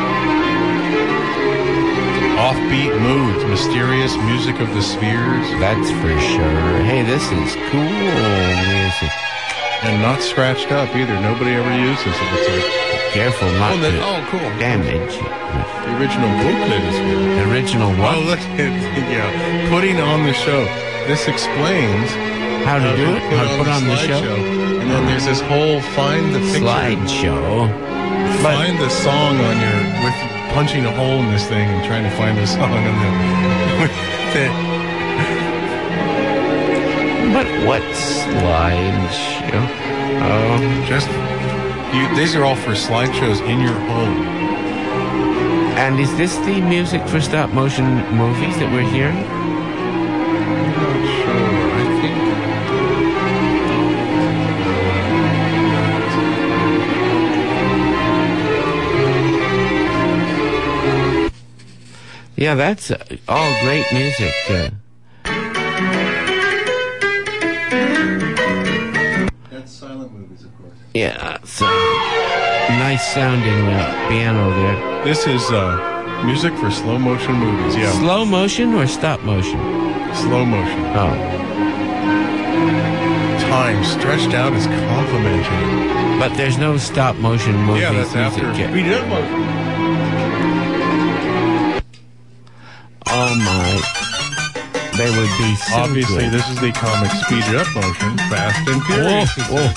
Offbeat moods, mysterious music of the spheres. That's for sure. Hey, this is cool music. And not scratched up either. Nobody ever uses it. It's like, careful not to cool. damage. The original booklet is here. The original what? Oh, look at putting on the show. This explains how to do it. How to put on the show. And then there's this whole find the picture slideshow. Find the song on your with punching a hole in this thing and trying to find the song on the. But what slideshow? These are all for slideshows in your home. And is this the music for stop-motion movies that we're hearing? I'm not sure. I think. Yeah, that's all great music. That's silent movies, of course. Yeah, so nice sounding piano there. This is music for slow motion movies. Yeah. Slow motion or stop motion? Slow motion. Oh. Time stretched out is complimenting. But there's no stop motion movies. Yeah, that's after speed up motion. Oh my. They would be so obviously good. This is the comic speed up motion, Fast and Furious.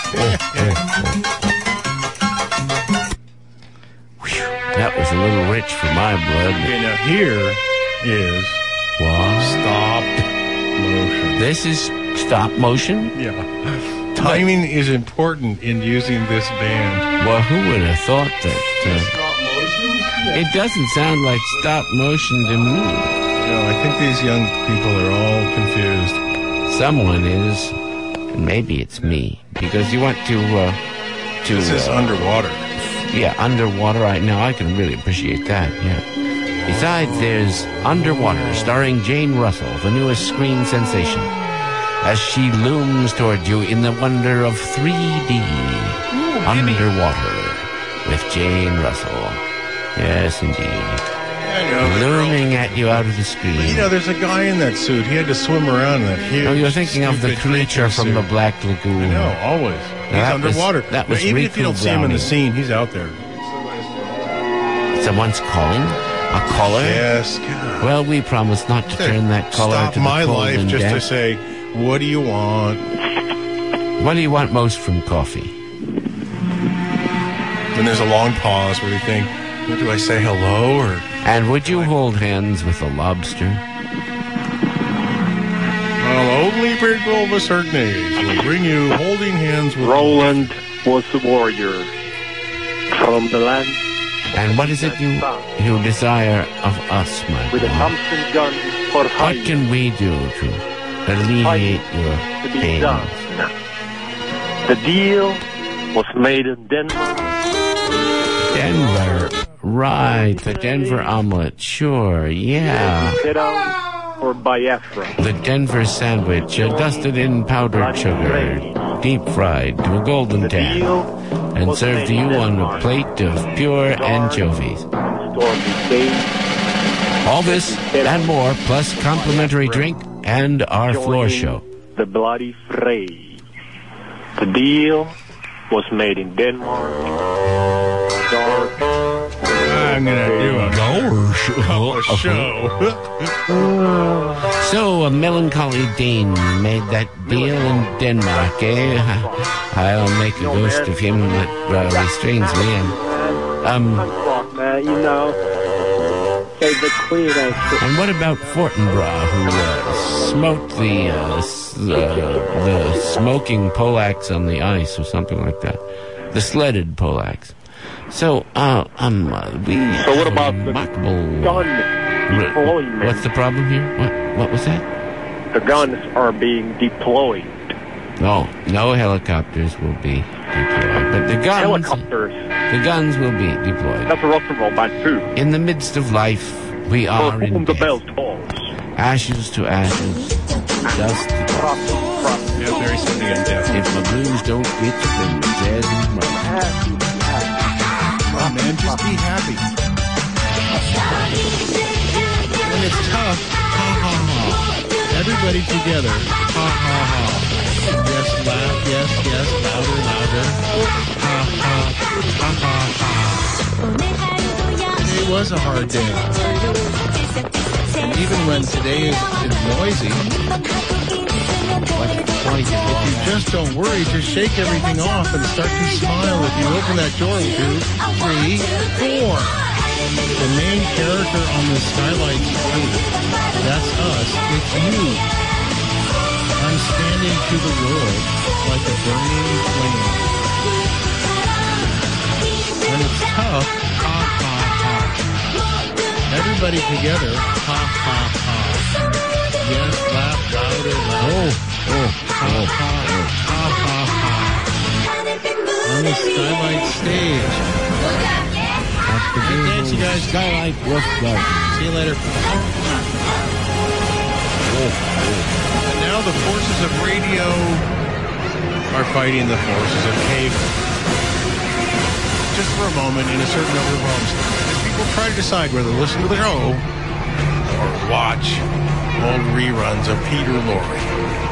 That was a little rich for my blood. Okay, now here is stop motion. This is stop motion? Yeah. Timing is important in using this band. Well, who would have thought that? It doesn't sound like stop motion to me. No, I think these young people are all confused. Someone is, and maybe it's me, because you want to. This is underwater. Yeah, underwater. Now I can really appreciate that. Yeah. Besides, there's Underwater, starring Jane Russell, the newest screen sensation, as she looms toward you in the wonder of 3D. Underwater with Jane Russell. Yes, indeed. Looming at you out of the screen. But, there's a guy in that suit. He had to swim around in that huge. Oh, you're thinking of the creature from the Black Lagoon. I know, always. He's underwater. That was even if you don't see him in the scene, he's out there. Someone's calling? A caller? Yes. God. Well, we promise not to turn that caller Stop to the my cold life and just deaf. to say, what do you want? What do you want most from coffee? Then there's a long pause where you think, what do I say, hello? Or and would you hold hands with a lobster? Well, only people of a certain age will bring you holding hands with Roland was a warrior from the land. And what is it you desire of us, my with boy? a Thompson gun for hire. What can we do to alleviate your to be pain? done. The deal was made in Denmark. Denver, right? The Denver omelet, sure, yeah. Or Biafra. The Denver sandwich, dusted in powdered sugar, deep fried to a golden tan, and served to you on a plate of pure anchovies. All this and more, plus complimentary drink and our floor show. The Bloody Fray. The deal was made in Denmark. Dark. I'm going to do a show. So, a melancholy Dane made that deal in Denmark, eh? I'll make a ghost of him that restrains me. say the Queen. And what about Fortinbras, who smote the smoking poleaxe on the ice or something like that? The sledded poleaxe. So, So what about the gun deployment? What's the problem here? What was that? The guns are being deployed. No helicopters will be deployed, but the guns will be deployed. That's a rock and roll band too. In the midst of life, we are in the death. bell tolls. Ashes to ashes, dust to dust. Yeah, very soon again, yeah. If my blues don't fit, then the jazz is mine. Oh man, just be happy. When it's tough, ha ha ha. Everybody together, ha ha ha. Yes, laugh, yes, louder, louder. Ha ha, ha ha ha. It was a hard day. And even when today is noisy, if you just don't worry, just shake everything off and start to smile. If you open that door, 2, 3, 4. The main character on the Skylight stage, that's us, it's you. I'm standing to the world like a burning flame. When it's tough, ha ha ha. Everybody together, ha ha ha. Yes, laugh louder, louder. Ha ha ha ha. On the Skylight stage. Good dance, you guys. Skylight Roof Garden. See you later. And now the forces of radio are fighting the forces of cable. Just for a moment, in a certain number of homes, as people try to decide whether to listen to the show or watch old reruns of Peter Lorre.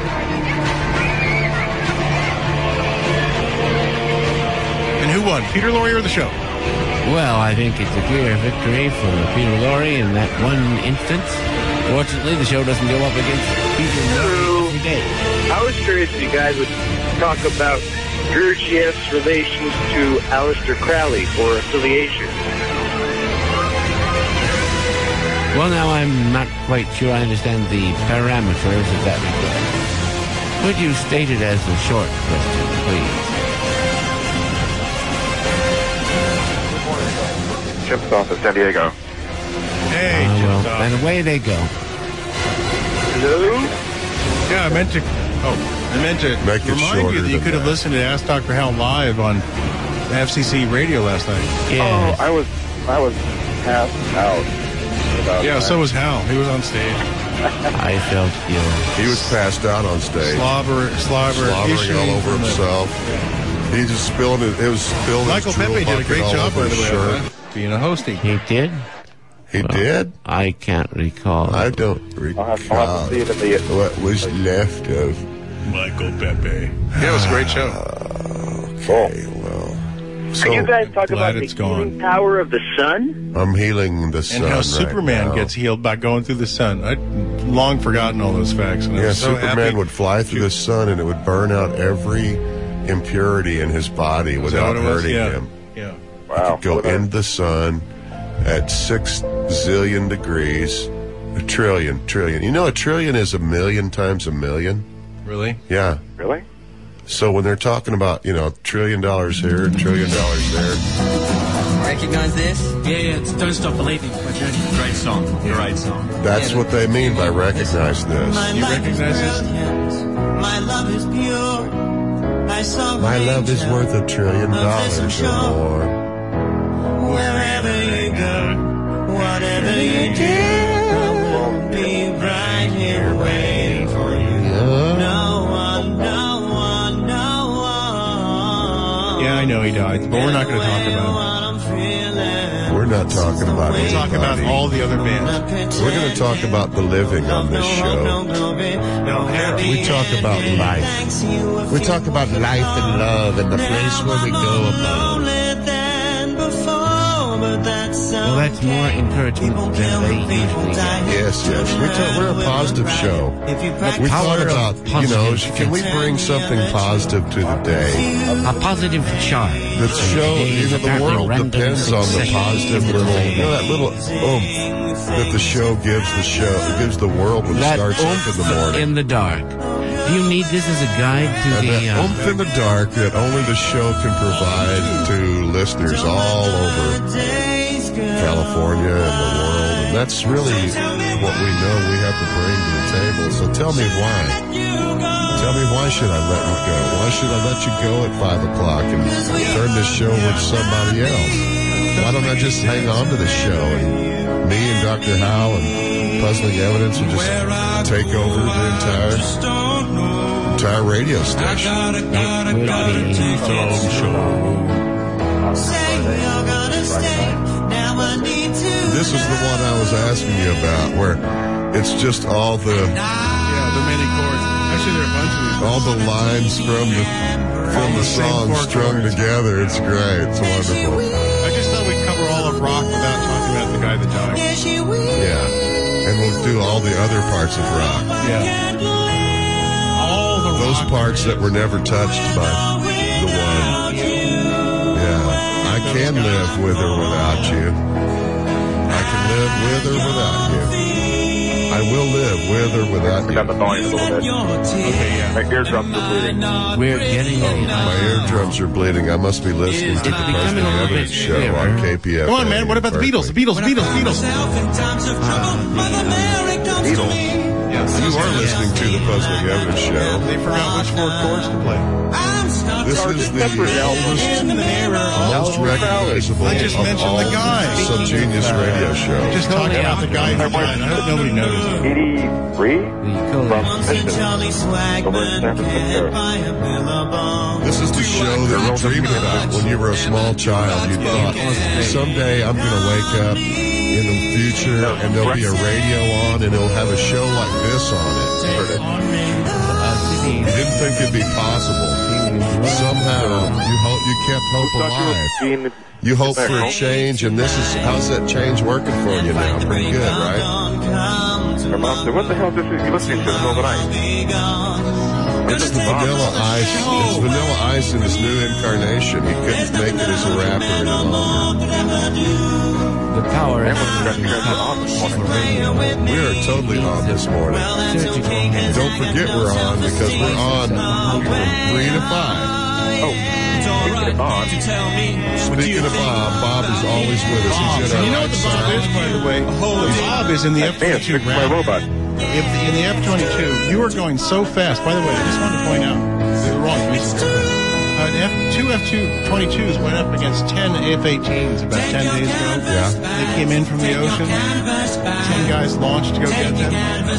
And who won, Peter Lorre or the show? Well, I think it's a clear victory for Peter Lorre in that one instance. Fortunately, the show doesn't go up against Peter Lorre every day. I was curious if you guys would talk about Gurdjieff's relations to Aleister Crowley or affiliation. Well, now I'm not quite sure I understand the parameters of that request. Could you state it as a short question, please? Chip's off at San Diego. Hey, well, and away they go. Hello? Yeah, I meant to Make it remind you shorter that you than could have that. listened to Ask Dr. Hal live on FCC radio last night. Yes. Oh, I was passed out. So was Hal. He was on stage. I felt guilty. He was passed out on stage. Slobbering all over himself. He just spilled it. It was spilled. Michael Pepe did a great job, by the way, being a hosting. He did? He did? I can't recall. I don't recall. I'll have to see it in the... What was left of Michael Pepe. Yeah, it was a great show. Okay, well. Can you guys talk glad about the it's gone. healing power of the sun? I'm healing the sun And how right Superman now. gets healed by going through the sun. I'd long forgotten all those facts. And I Yeah, was so Superman happy. would fly through the sun and it would burn out every impurity in his body Is that without what it was? hurting Yeah. him. Yeah. He could go in the sun at 6 zillion degrees. A trillion. You know, a trillion is 1,000,000 times 1,000,000. Really? Yeah. Really? So when they're talking about, $1 trillion here, $1 trillion there. Recognize this? Yeah, it's Don't Stop Believing by Journey. Great song. Great song. That's what they mean by recognize this. You recognize this? My love is pure. I saw My love is worth $1 trillion or more. wherever you go, whatever you do, I'll be right here waiting for you. No one. Yeah, I know he died, but we're not going to talk about him. We're not talking about We'll talk about anybody. all the other bands. We're going to talk about the living on this show. We talk about life. We talk about life and love and the place where we go about it. But that's Well, that's more encouragement than they usually get. Yes. We're a positive show. We thought about, can we bring something positive to the day? A positive charge. The show, the world depends on the positive that little oomph that the show gives the world when it starts up in the morning. In the dark. Do you need this as a guide to the... oomph in the dark that only the show can provide to listeners all over California and the world. And that's really what we know we have to bring to the table. So tell me why. Tell me, why should I let you go? Why should I let you go at 5 o'clock and turn this show with somebody else? Why don't I just hang on to the show and me and Dr. Hal and Puzzling Evidence will just take over the entire radio station? This is the one I was asking you about, where it's just all the many chords. Actually, there are a bunch of these. All the lines from the song strung together. It's great. It's wonderful. I just thought we'd cover all of rock without talking about the guy that died. Yeah, and we'll do all the other parts of rock. Yeah, all the those parts that were never touched by the one. Yeah, I can live with or without you. I can live with or without you. I will live with or without you. Got the volume a little bit. Okay, yeah. My eardrums are bleeding. We're getting... my eardrums are bleeding. I must be listening to the Puzzling Evidence show on KPFA. Come on, man. What about the Beatles? The Beatles. Yes, you are listening to the Puzzling Evidence show. They forgot which 4 chords to play. This is the most recognizable I just mentioned the guy. Subgenius radio show. Just talking about the guy who died. I hope nobody noticed. 83 from Mission over in San Francisco. This is the show that you dreamed about when you were a small child. You thought, someday I'm going to wake up in the future and there'll be a radio on and it'll have a show like this on it. You didn't think it'd be possible. Somehow you kept hope alive. You hope for a change, and how's that change working for you now? Pretty good, right? Her mom said, what the hell is this you listening to in the middle of the night? It's Vanilla Ice. It's Vanilla Ice in his new incarnation. He couldn't make it as a rapper any longer. The power is we are totally on this morning. Don't forget we're on because we're on from 3 to 5. Oh, speaking of Bob. Speaking of Bob is always with us. He's You know what the Bob is, by the way? The Bob is in the F-22 my robot. In the F-22, you were going so fast. By the way, I just wanted to point out, they were wrong. Two F-22s went up against 10 F-18s about 10 days ago. Yeah. They came in from the ocean. 10 guys launched to go get them.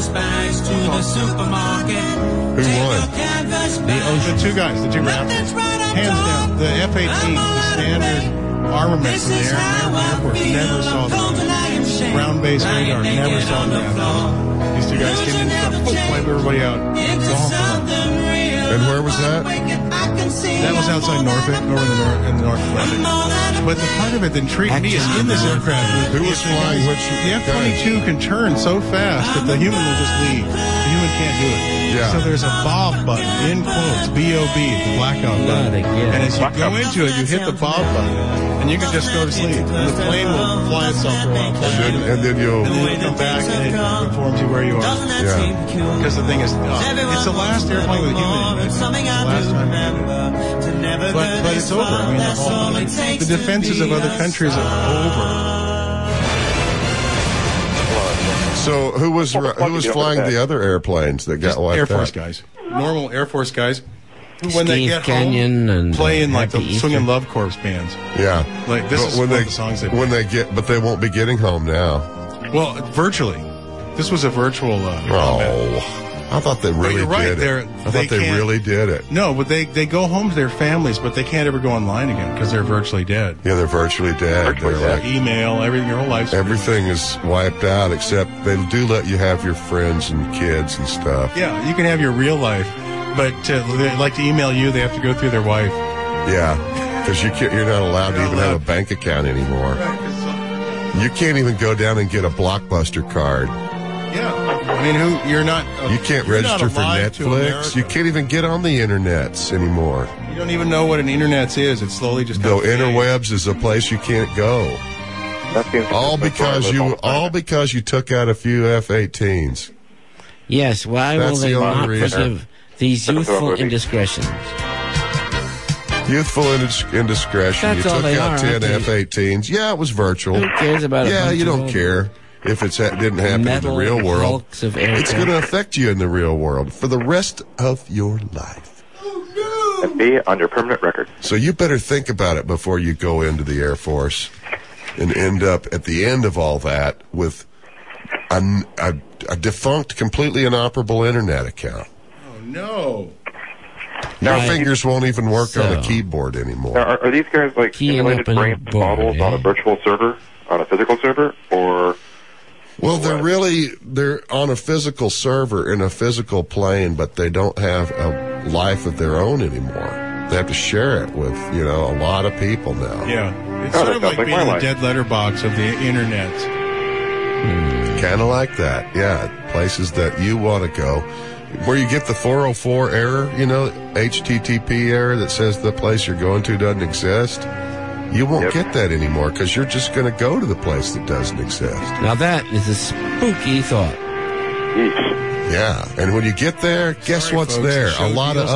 Who won? The 2 guys, the 2 Raptors. Hands down, the F-18, the standard armament from the Air Force, never saw the ground-based radar, never saw the Raptors. These 2 guys came in, wiped everybody out. Go home for them. And where was that? That was outside Norfolk, in the North Atlantic. But the part of it that intrigued me is in this aircraft. Who was flying which? The F-22 can turn so fast that the human will just leave. The human can't do it. Yeah. So there's a Bob button, in quotes, B-O-B, the blackout button. And as you go into it, you hit the Bob button, and you can just go to sleep. And the plane will fly itself for a while. And then you'll come back, and it informs you where you are. Yeah. Because the thing is, it's the last airplane with a human in it. It's the last time. But it's over. I mean, the defenses of other countries are over. So who was flying the other airplanes that got wiped out? Air Force guys, normal Air Force guys. When they get Canyon home, and play in like the Swingin' Love Corps bands. Yeah, like this is one of the songs they play. But they won't be getting home now. Well, virtually. This was a virtual. I thought they really did it. I thought they really did it. No, but they go home to their families, but they can't ever go online again because they're virtually dead. Yeah, they're virtually dead. They're like email, everything, your whole life. Everything is wiped out except they do let you have your friends and kids and stuff. Yeah, you can have your real life, but they like to email you. They have to go through their wife. Yeah, because you're not allowed to even have a bank account anymore. You can't even go down and get a Blockbuster card. Yeah. I mean, you're not... You can't register for Netflix. You can't even get on the internets anymore. You don't even know what an internet is. It's slowly just... No, interwebs is a place you can't go. All because you took out a few F-18s. Yes, why will they not forgive these youthful indiscretions? Youthful indiscretion. That's you all took they out are, 10 F-18s. Yeah, it was virtual. Who cares about Yeah, a you don't care if it didn't happen in the real world. It's going to affect you in the real world for the rest of your life. And be under permanent record. So you better think about it before you go into the Air Force and end up at the end of all that with a defunct, completely inoperable internet account. Oh, no. Your fingers won't even work on a keyboard anymore. Now, are these guys like simulated brain models on a virtual server, on a physical server, or... Well, they're on a physical server in a physical plane, but they don't have a life of their own anymore. They have to share it with, a lot of people now. Yeah. It's sort of like being the dead letterbox of the internet. Kind of like that, yeah. Places that you want to go. Where you get the 404 error, HTTP error that says the place you're going to doesn't exist. You won't get that anymore because you're just going to go to the place that doesn't exist. Now that is a spooky thought. Yeah, and when you get there, guess what's there? A lot of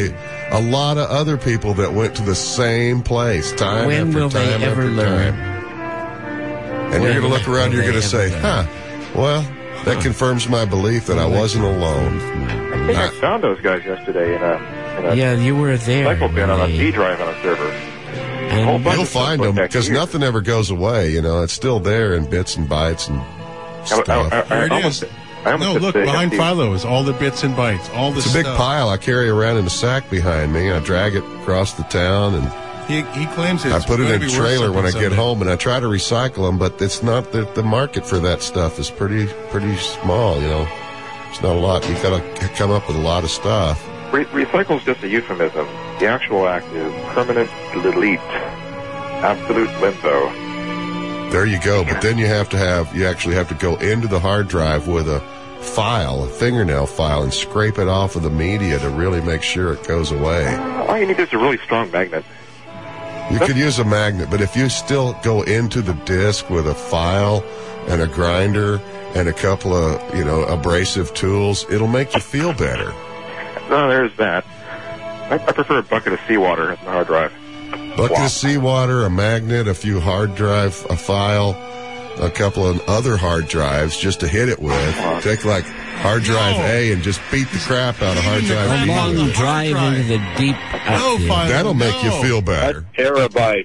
other people that went to the same place time when after will time they ever after learn? time. And you're going to look around, you're going to say, well, that confirms my belief that I wasn't alone. I think I found those guys yesterday in a you were there. Cycle bin on a D drive on a server. You'll find them because nothing ever goes away. It's still there in bits and bytes and stuff. There it is. No, look, behind Philo is all the bits and bytes, all the stuff. It's a big pile I carry around in a sack behind me. I drag it across the town, and he claims I put it in a trailer when I get home, and I try to recycle them, but it's not the market for that stuff is pretty small. It's not a lot. You got to come up with a lot of stuff. Recycle is just a euphemism. The actual act is permanent delete, absolute limbo. There you go. But then you actually have to go into the hard drive with a fingernail file, and scrape it off of the media to really make sure it goes away. All you need is a really strong magnet. You could use a magnet, but if you still go into the disk with a file and a grinder and a couple of, abrasive tools, it'll make you feel better. No, there's that. I prefer a bucket of seawater as my hard drive. Bucket of seawater, a magnet, a few hard drive, a file, a couple of other hard drives just to hit it with. Take like hard drive A and just beat the crap out of hard drive B. A long drive into the deep That'll make you feel better. A terabyte.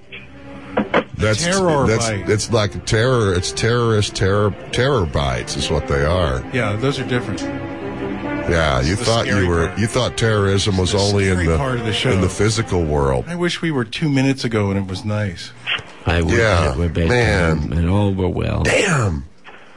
It's like a terror. It's terrorist terror bytes is what they are. Yeah, those are different. Yeah, you thought terrorism was only in the physical world. I wish we were 2 minutes ago and it was nice. I wish we're bedtime and all were well. Damn.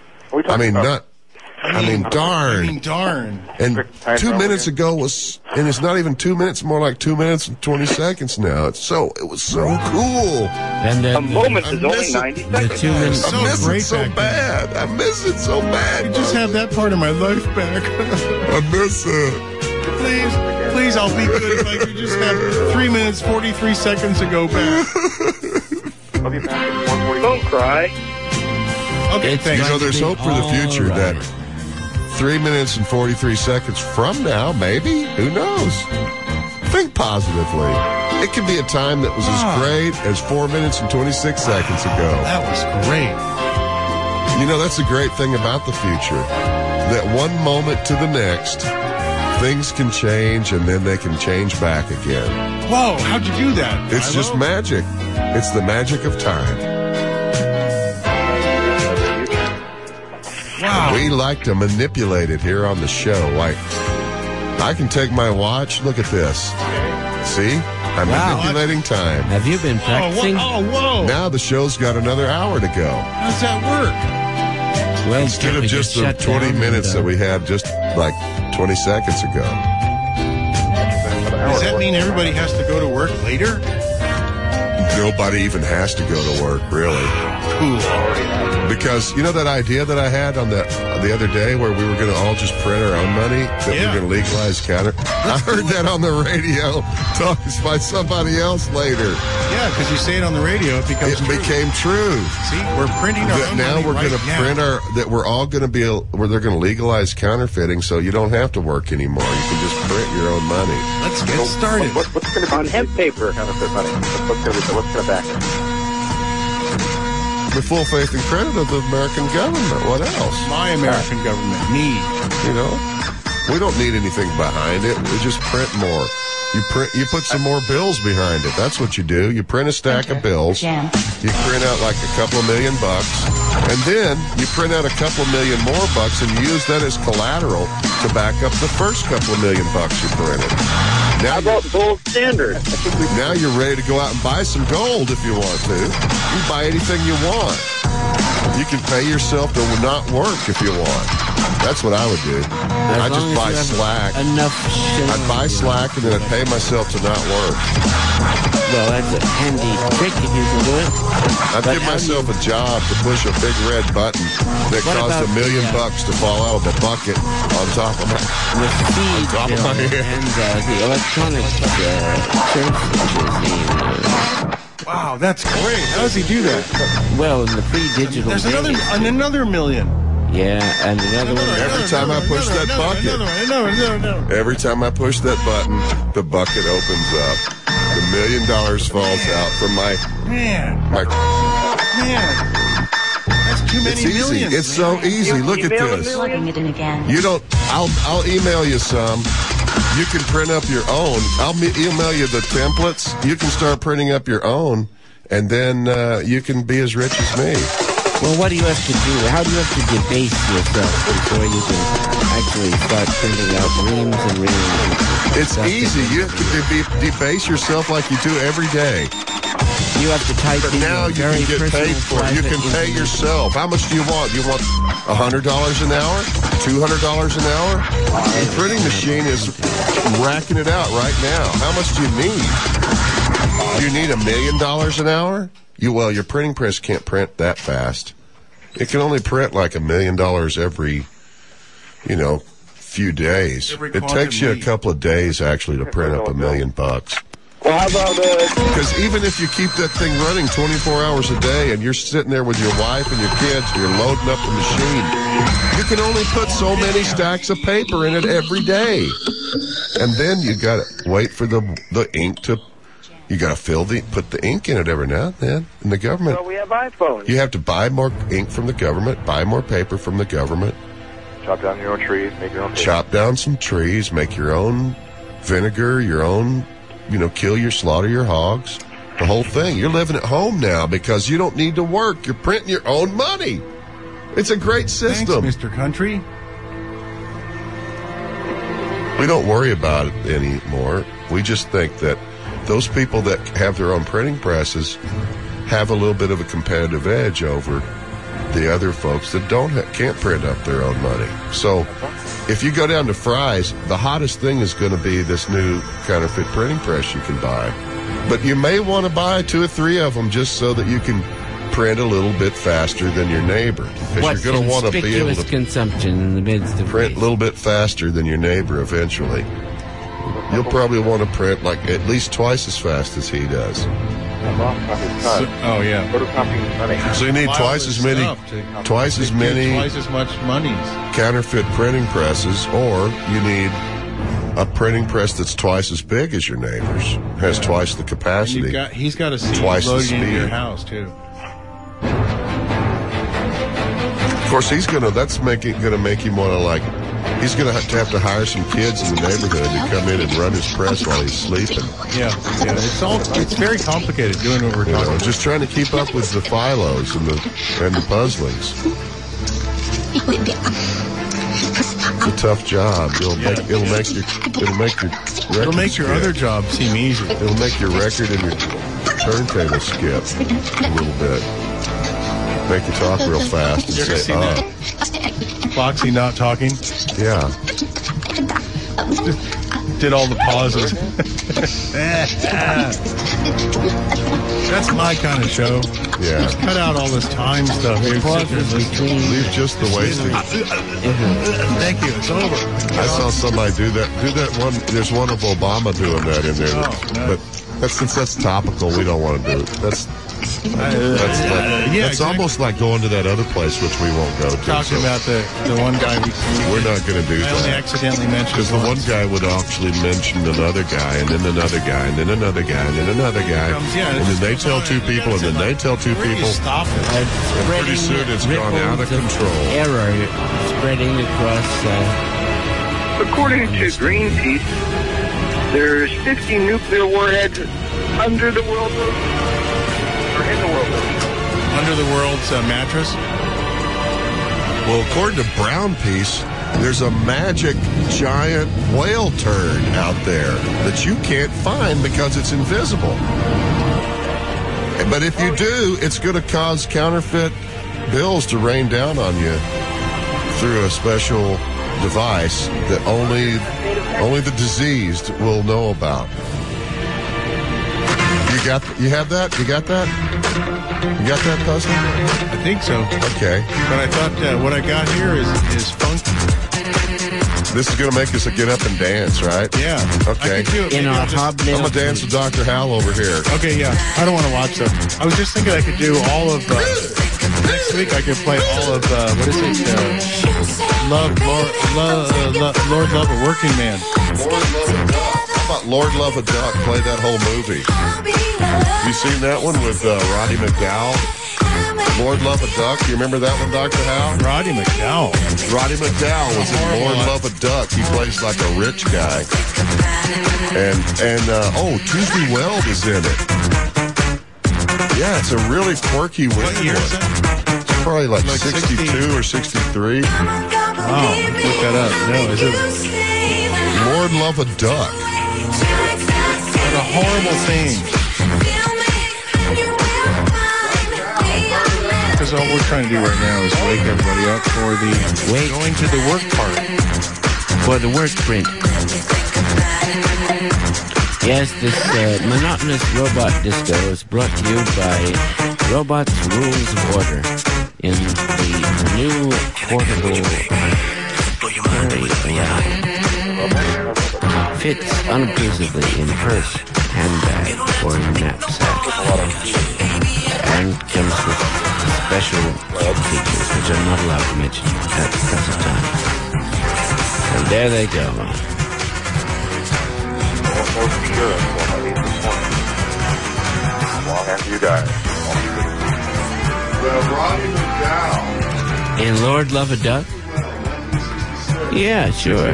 Darn. And 2 minutes ago and it's not even 2 minutes, more like 2 minutes and 20 seconds now. It was so cool. And a moment is only 90 seconds. I miss it so bad. I miss it so bad. You just have that part of my life back. I miss it. Please, I'll be good if I could just have 3 minutes, 43 seconds ago back. I'll be back at 1:40. Don't cry. Okay, thanks. There's hope for the future that 3 minutes and 43 seconds from now, maybe, who knows? Think positively. It could be a time that was as great as 4 minutes and 26 seconds ago. That was great. That's the great thing about the future. That one moment to the next, things can change and then they can change back again. Whoa, how'd you do that? It's just magic. It's the magic of time. Wow. We like to manipulate it here on the show. Like, I can take my watch. Look at this. See? I'm manipulating time. Have you been practicing? Whoa. Now the show's got another hour to go. How's that work? Well, instead of just the 20 minutes that we had just like 20 seconds ago. Does that mean everybody has to go to work later? Nobody even has to go to work, really. Cool. Because you know that idea that I had on the other day where we were going to all just print our own money, that we're going to legalize counter. I heard that on the radio talked by somebody else later. Yeah, because you say it on the radio, it became true. See, we're printing our own now money we're going to print our that we're all going to be where they're going to legalize counterfeiting, so you don't have to work anymore. You can just print your own money. Let's get started. What's going to be on hemp paper? Counterfeit money. What's going to back it? The full faith and credit of the American government. What else? My American government need. You know, we don't need anything behind it. We just print more. You put some more bills behind it. That's what you do. You print a stack of bills. You print out like a couple of $1 million, and then you print out a couple of $1 million more bucks, and you use that as collateral to back up the first couple of $1 million you printed. Now How about gold standard? Now you're ready to go out and buy some gold if you want to. You buy anything you want. You can pay yourself to not work if you want. That's what I would do. I'd just buy slack. I'd buy slack and then I'd pay myself to not work. Well, that's a handy trick if you can do it. I'd give myself a job to push a big red button that cost $1 million to fall out of a bucket on top of my head. And the electronic Wow, that's great. How does he do that? Well, in the pre-digital There's another $1 million. Yeah, and another one. Every time I push that bucket. Every time I push that button, the bucket opens up. The $1 million falls out from my. Man. That's too many millions. It's so easy. Look at this. Plugging it in again. You don't. I'll email you some. You can print up your own. I'll email you the templates. You can start printing up your own, and then you can be as rich as me. Well, what do you have to do? How do you have to debase yourself before you can actually start printing out reams and reams? It's easy. You have to debase yourself like you do every day. You have to type in now you can get paid for it. You can pay yourself. How much do you want? You want $100 an hour? $200 an hour? The printing machine is racking it out right now. How much do you need? Do you need $1 million an hour? Well, your printing press can't print that fast. It can only print like $1 million every, few days. It takes you a couple of days actually to print up $1 million. Well, how about because even if you keep that thing running 24 hours a day and you're sitting there with your wife and your kids and you're loading up the machine, you can only put so many stacks of paper in it every day. And then you got to wait for the ink to. You got to put the ink in it every now and then. In the government, well, we have iPhones. You have to buy more ink from the government, buy more paper from the government. Chop down your own trees, make your own paper. Chop down some trees, make your own vinegar, your own, slaughter your hogs. The whole thing. You're living at home now because you don't need to work. You're printing your own money. It's a great system. Thanks, Mr. Country. We don't worry about it anymore. We just think that those people that have their own printing presses have a little bit of a competitive edge over the other folks that can't print up their own money. So if you go down to Fry's, the hottest thing is going to be this new counterfeit printing press you can buy. But you may want to buy 2 or 3 of them just so that you can print a little bit faster than your neighbor. Because you're going to want to be able to consumption in the midst of print a little bit faster than your neighbor eventually. You'll probably want to print like at least twice as fast as he does. So you need twice as many much money counterfeit printing presses, or you need a printing press that's twice as big as your neighbor's, has twice the capacity. He's got a seat twice the loading speed. into your house too. Of course, that's going to make him want to he's going to have to hire some kids in the neighborhood to come in and run his press while he's sleeping. Yeah. It's very complicated doing what we're talking about. Just trying to keep up with the Philos and the Puzzlings. It's a tough job. It'll make your other job seem easy. It'll make your record and your turntable skip a little bit. Make you talk real fast and say, Foxy not talking? Yeah. Did all the pauses. That's my kind of show. Yeah. Just cut out all this time stuff. Leave just the wasting. Thank you. It's over. I saw somebody do that one. There's one of Obama doing that in there. But since that's topical, we don't want to do it. That's almost like going to that other place, which we won't go to. Talking about the one guy. We're not going to do that. I only accidentally mentioned because the one guy would actually mention another guy, and then another guy, and then another guy, and then another guy, and then they tell two people, and then they tell two people. Stop it! And pretty soon it's gone out of control. Error spreading across. According to Greenpeace, there's 50 nuclear warheads under the world. In the world. Under the world's mattress? Well, according to Brownpeace, there's a magic giant whale turd out there that you can't find because it's invisible. But if you do, it's going to cause counterfeit bills to rain down on you through a special device that only the diseased will know about. You have that? You got that? You got that, Dustin? I think so. Okay. But I thought what I got here is funky. This is going to make us get up and dance, right? Yeah. Okay. In our hobnail. I'm going to dance with Dr. Hal over here. Okay, yeah. I don't want to watch them. I was just thinking I could do all of... next week I could play all of... what is it? Lord Love a Working Man. Lord Love a Duck. How about Lord Love a Duck? Play that whole movie. You seen that one with Roddy McDowall? Lord Love a Duck. You remember that one, Dr. Hal? Roddy McDowall. Roddy McDowall was in Lord Love a Duck. He plays like a rich guy. And Tuesday Weld is in it. Yeah, it's a really quirky one. What year is it? It's probably like 62 or 63. Oh, let's look that up. No, is it? Lord Love a Duck. What a horrible thing. Because all we're trying to do right now is wake everybody up for the going to the work part. For the work print. Yes, this monotonous robot disco is brought to you by Robots Rules of Order in the new portable fits unobtrusively in purse, handbag, or knapsack, and comes with special features which are not allowed to mention at the present time. And there they go. Long after you die. Roddy McDowall. In Lord Love a Duck? Yeah, sure.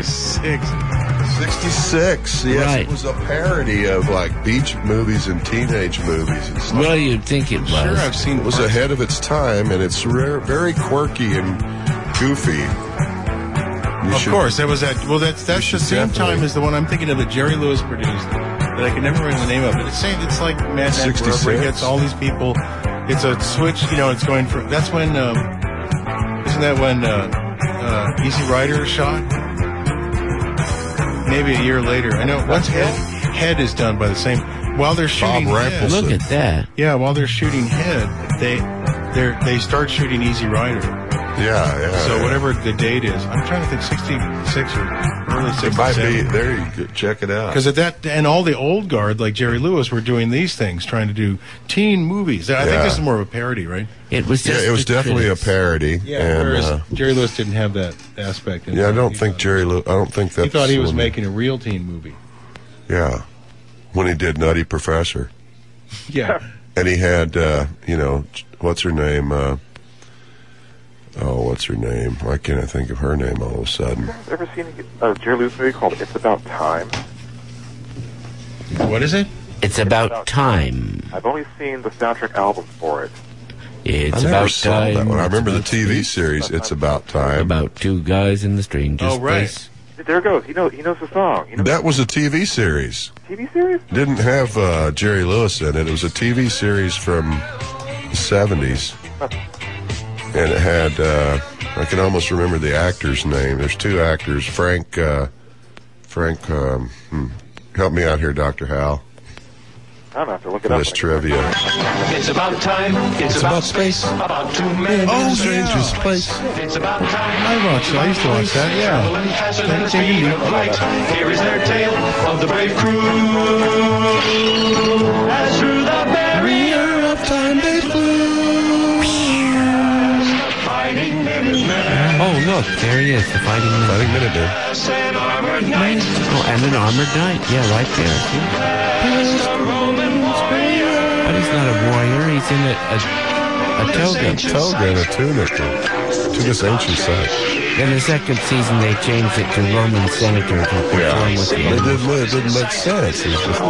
66. Yes, right. It was a parody of like beach movies and teenage movies and stuff. Well, you'd think it was. Sure, I've seen it was ahead of its time, and it's very quirky and goofy. Of course, that was that. Well, that's the same time as the one I'm thinking of that Jerry Lewis produced that I can never remember the name of it. It's like Mad Max, where he gets all these people. It's a switch, it's going for. That's when. Isn't that when Easy Rider shot? Maybe a year later. I know once Head is done by the same. While they're shooting Head, look at that. Yeah, while they're shooting Head, they start shooting Easy Rider. Yeah. So whatever the date is, I'm trying to think 66 or early 67. It might be there. You could check it out. Because at that, and all the old guard like Jerry Lewis were doing these things, trying to do teen movies. I think this is more of a parody, right? It was. It was definitely a parody. Yeah. And, whereas Jerry Lewis didn't have that aspect. I don't think Jerry Lewis. I don't think that. He thought he was making a real teen movie. Yeah, when he did Nutty Professor. Yeah. And he had, what's her name? What's her name? Why can't I think of her name all of a sudden? Have you ever seen a Jerry Lewis movie called It's About Time? What is it? It's About Time. I've only seen the soundtrack album for it. It's About Time. That one. I remember the TV series, It's About Time. About two guys in the stranger's place. There it goes. He knows the song. That was a TV series. TV series? Didn't have Jerry Lewis in it. It was a TV series from the 70s. And it had, I can almost remember the actor's name. There's two actors. Frank, help me out here, Dr. Hal. I'm gonna have to look it for up. this trivia. It's about time. It's about space. About 2 men. Oh, in stranger's yeah. place. It's about time. I used to watch that, yeah. Traveling faster than the speed of light. Here is their tale of the brave crew. As through the barrier of time they flew. Fighting Minutemen. Oh, look, there he is, the Fighting Minutemen. An armored knight. Oh, and an armored knight. Yeah, right there. See? A Roman warrior. But he's not a warrior. He's in a toga. Toga and a tunic to this ancient site. In the second season, they changed it to Roman senator to perform with the It didn't make sense. It was just...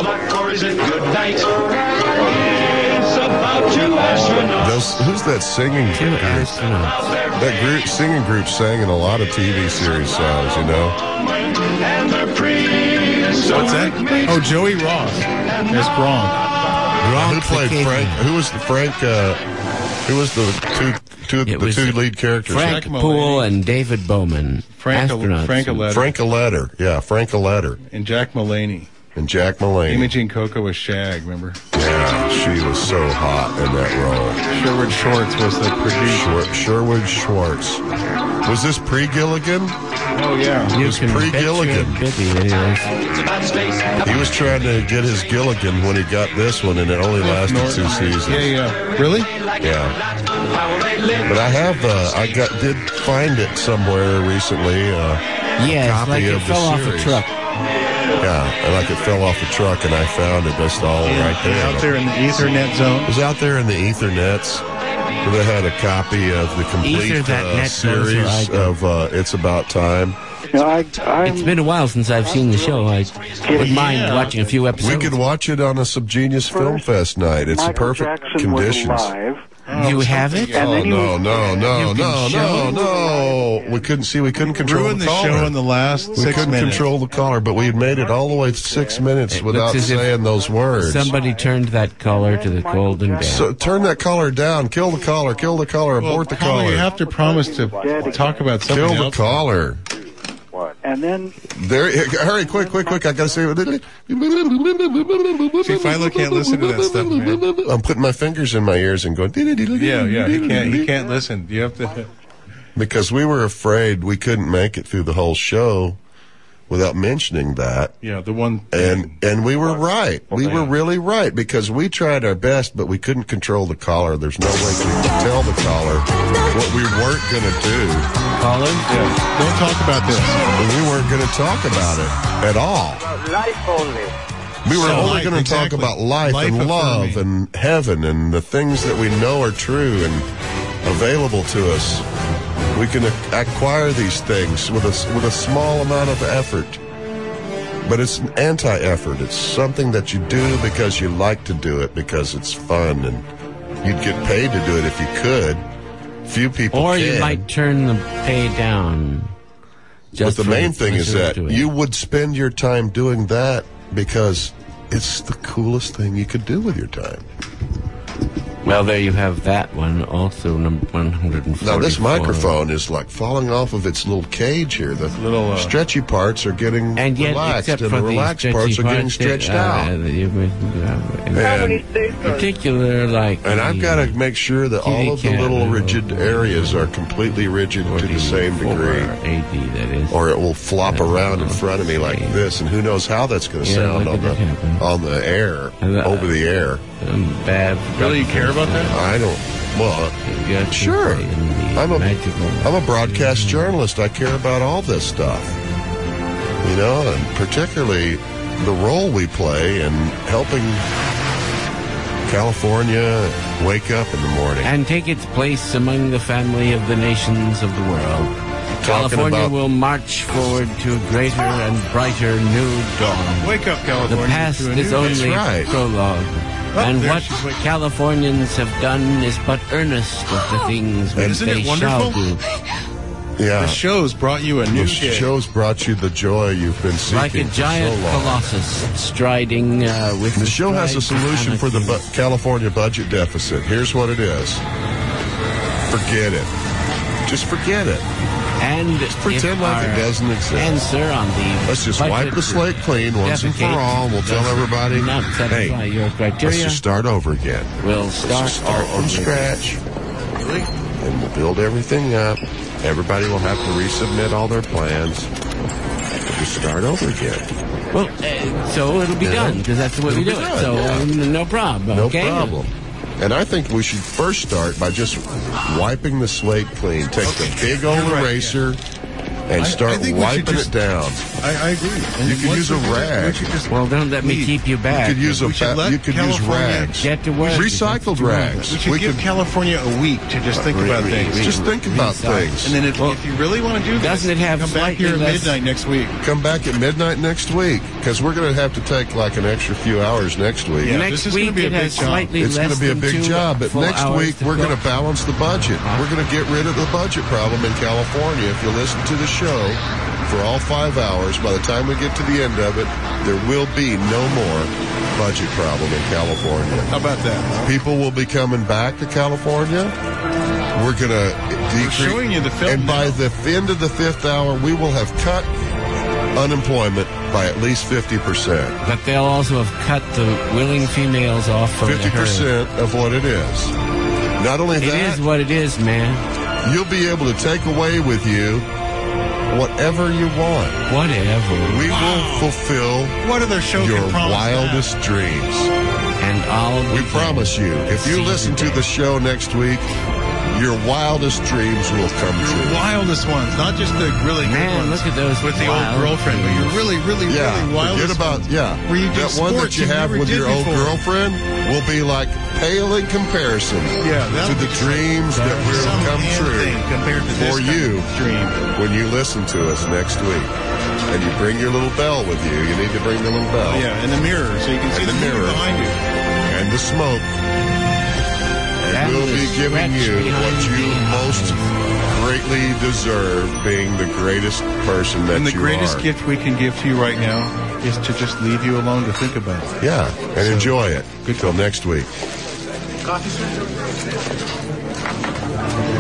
It's about 2 astronauts. Who's that singing group? That group, singing group sang in a lot of TV series songs, you know? What's that? Oh, Joey Ross. That's Gronk. Who played Frank? Who was the Frank? Who was the two lead characters? Frank Poole and David Bowman. Frank Aletter. Frank Aletter. Yeah, Frank Aletter. And Jack Mulaney. Imogene Coca was Shag, remember? Yeah, she was so hot in that role. Sherwood Schwartz was the producer. Sherwood Schwartz. Was this pre-Gilligan? Oh, yeah. It was pre-Gilligan. He was trying to get his Gilligan when he got this one, and it only lasted 2 seasons. Yeah. Really? Yeah. But I did find it somewhere recently. Yeah, like it fell off a truck. Yeah, like it fell off a truck, and I found it just all right there. Out there in the Ethernet zone. It was out there in the Ethernets. Where they had a copy of the complete series of It's About Time. It's been a while since I've seen the show. I wouldn't mind watching a few episodes. We could watch it on a Subgenius Film Fest night. It's Michael perfect Jackson conditions. Was live. You have it? Oh, no. We couldn't control the caller. Show in the last 6 minutes. We couldn't control the caller, but we had made it all the way 6 minutes without saying those words. Somebody turned that caller to the golden down. So turn that caller down. Kill the caller, abort the caller. You have to promise to talk about something Kill the caller. And then hurry, quick! I gotta say. See, Philo can't listen to that stuff, man. I'm putting my fingers in my ears and going. Yeah. He can't listen. You have to. Because we were afraid we couldn't make it through the whole show without mentioning that. Yeah, the one. And we were right. We were really right because we tried our best, but we couldn't control the caller. There's no way we could tell the caller what we weren't going to do. Caller? Yeah. Don't talk about this. We weren't going to talk about it at all. life only. We were only going to talk about life and love and heaven and the things that we know are true and available to us. We can acquire these things with a small amount of effort. But it's an anti-effort. It's something that you do because you like to do it, because it's fun, and you'd get paid to do it if you could. Few people Or can. you might turn the pay down. But the main thing is that you would spend your time doing that because it's the coolest thing you could do with your time. Well, there you have that one, also number 144. Now, this microphone is like falling off of its little cage here. The little stretchy parts are getting relaxed, and the relaxed parts are getting stretched out. Particular, like... And I've got to make sure that all of the little rigid areas are completely rigid to the same degree. AD, that is. Or it will flop around in front of me like this, and who knows how that's going to sound on the air, over the air. Really, you care about that? I don't. Well, sure. I'm a broadcast journalist. I care about all this stuff. You know, and particularly the role we play in helping California wake up in the morning. And take its place among the family of the nations of the world. California will march forward to a greater and brighter new dawn. Wake up, California. The past is only prologue. And what Californians have done is but earnest of the things which they shall do. Yeah. The show's brought you a new The show's brought you the joy you've been seeking like a giant for so long. colossus striding with the show has a solution for the California budget deficit. Here's what it is. Forget it. Just forget it. And pretend like it doesn't exist. Answer on the Let's just wipe the slate clean once and for all. We'll tell everybody, hey, your criteria. let's just start over again. We'll Let's start just start from scratch. And we'll build everything up. Everybody will have to resubmit all their plans. We'll just start over again. Well, so it'll be done, because that's the way we do it. So no problem. No Okay? problem. And I think we should first start by just wiping the slate clean. Take the big old eraser and start wiping it down. I agree. And you could use a rag. Well, don't let me keep you back. You could use use rags. Get to work. Recycled rags. We should give California a week to just think about things. Just think about things. And then if you really want to do this, doesn't it have come back here at midnight next week. Come back at midnight next week, because we're going to have to take like an extra few hours next week. Yeah, next week it has slightly It's going to be a big job, but next week we're going to balance the budget. We're going to get rid of the budget problem in California. If you listen to the show for all 5 hours, by the time we get to the end of it, there will be no more budget problem in California. How about that? People will be coming back to California. We're going to decrease. We're showing you the film and by the end of the 5th hour, we will have cut unemployment by at least 50%. But they'll also have cut the willing females off from 50% of what it is. Not only that, it is what it is, man. You'll be able to take away with you whatever you want. Whatever. We will fulfill what other show your can promise wildest that? dreams. And all we promise you, if you listen to the show next week, your wildest dreams will come true. Your wildest ones, not just the really good ones. Look at those with the old girlfriend, but your really, really, really wildest forget about ones. Where you do that one that you have with your old girlfriend will be like pale in comparison to the dreams that will come true compared to for you dream when you listen to us next week. And you bring your little bell with you. You need to bring the little bell. And the mirror, so you can see the mirror behind you. And the smoke. And we'll be giving you what you most greatly deserve, being the greatest person that you are. And the greatest gift we can give to you right now is to just leave you alone to think about it. Yeah, and enjoy it. Good till next week. Coffee, sir?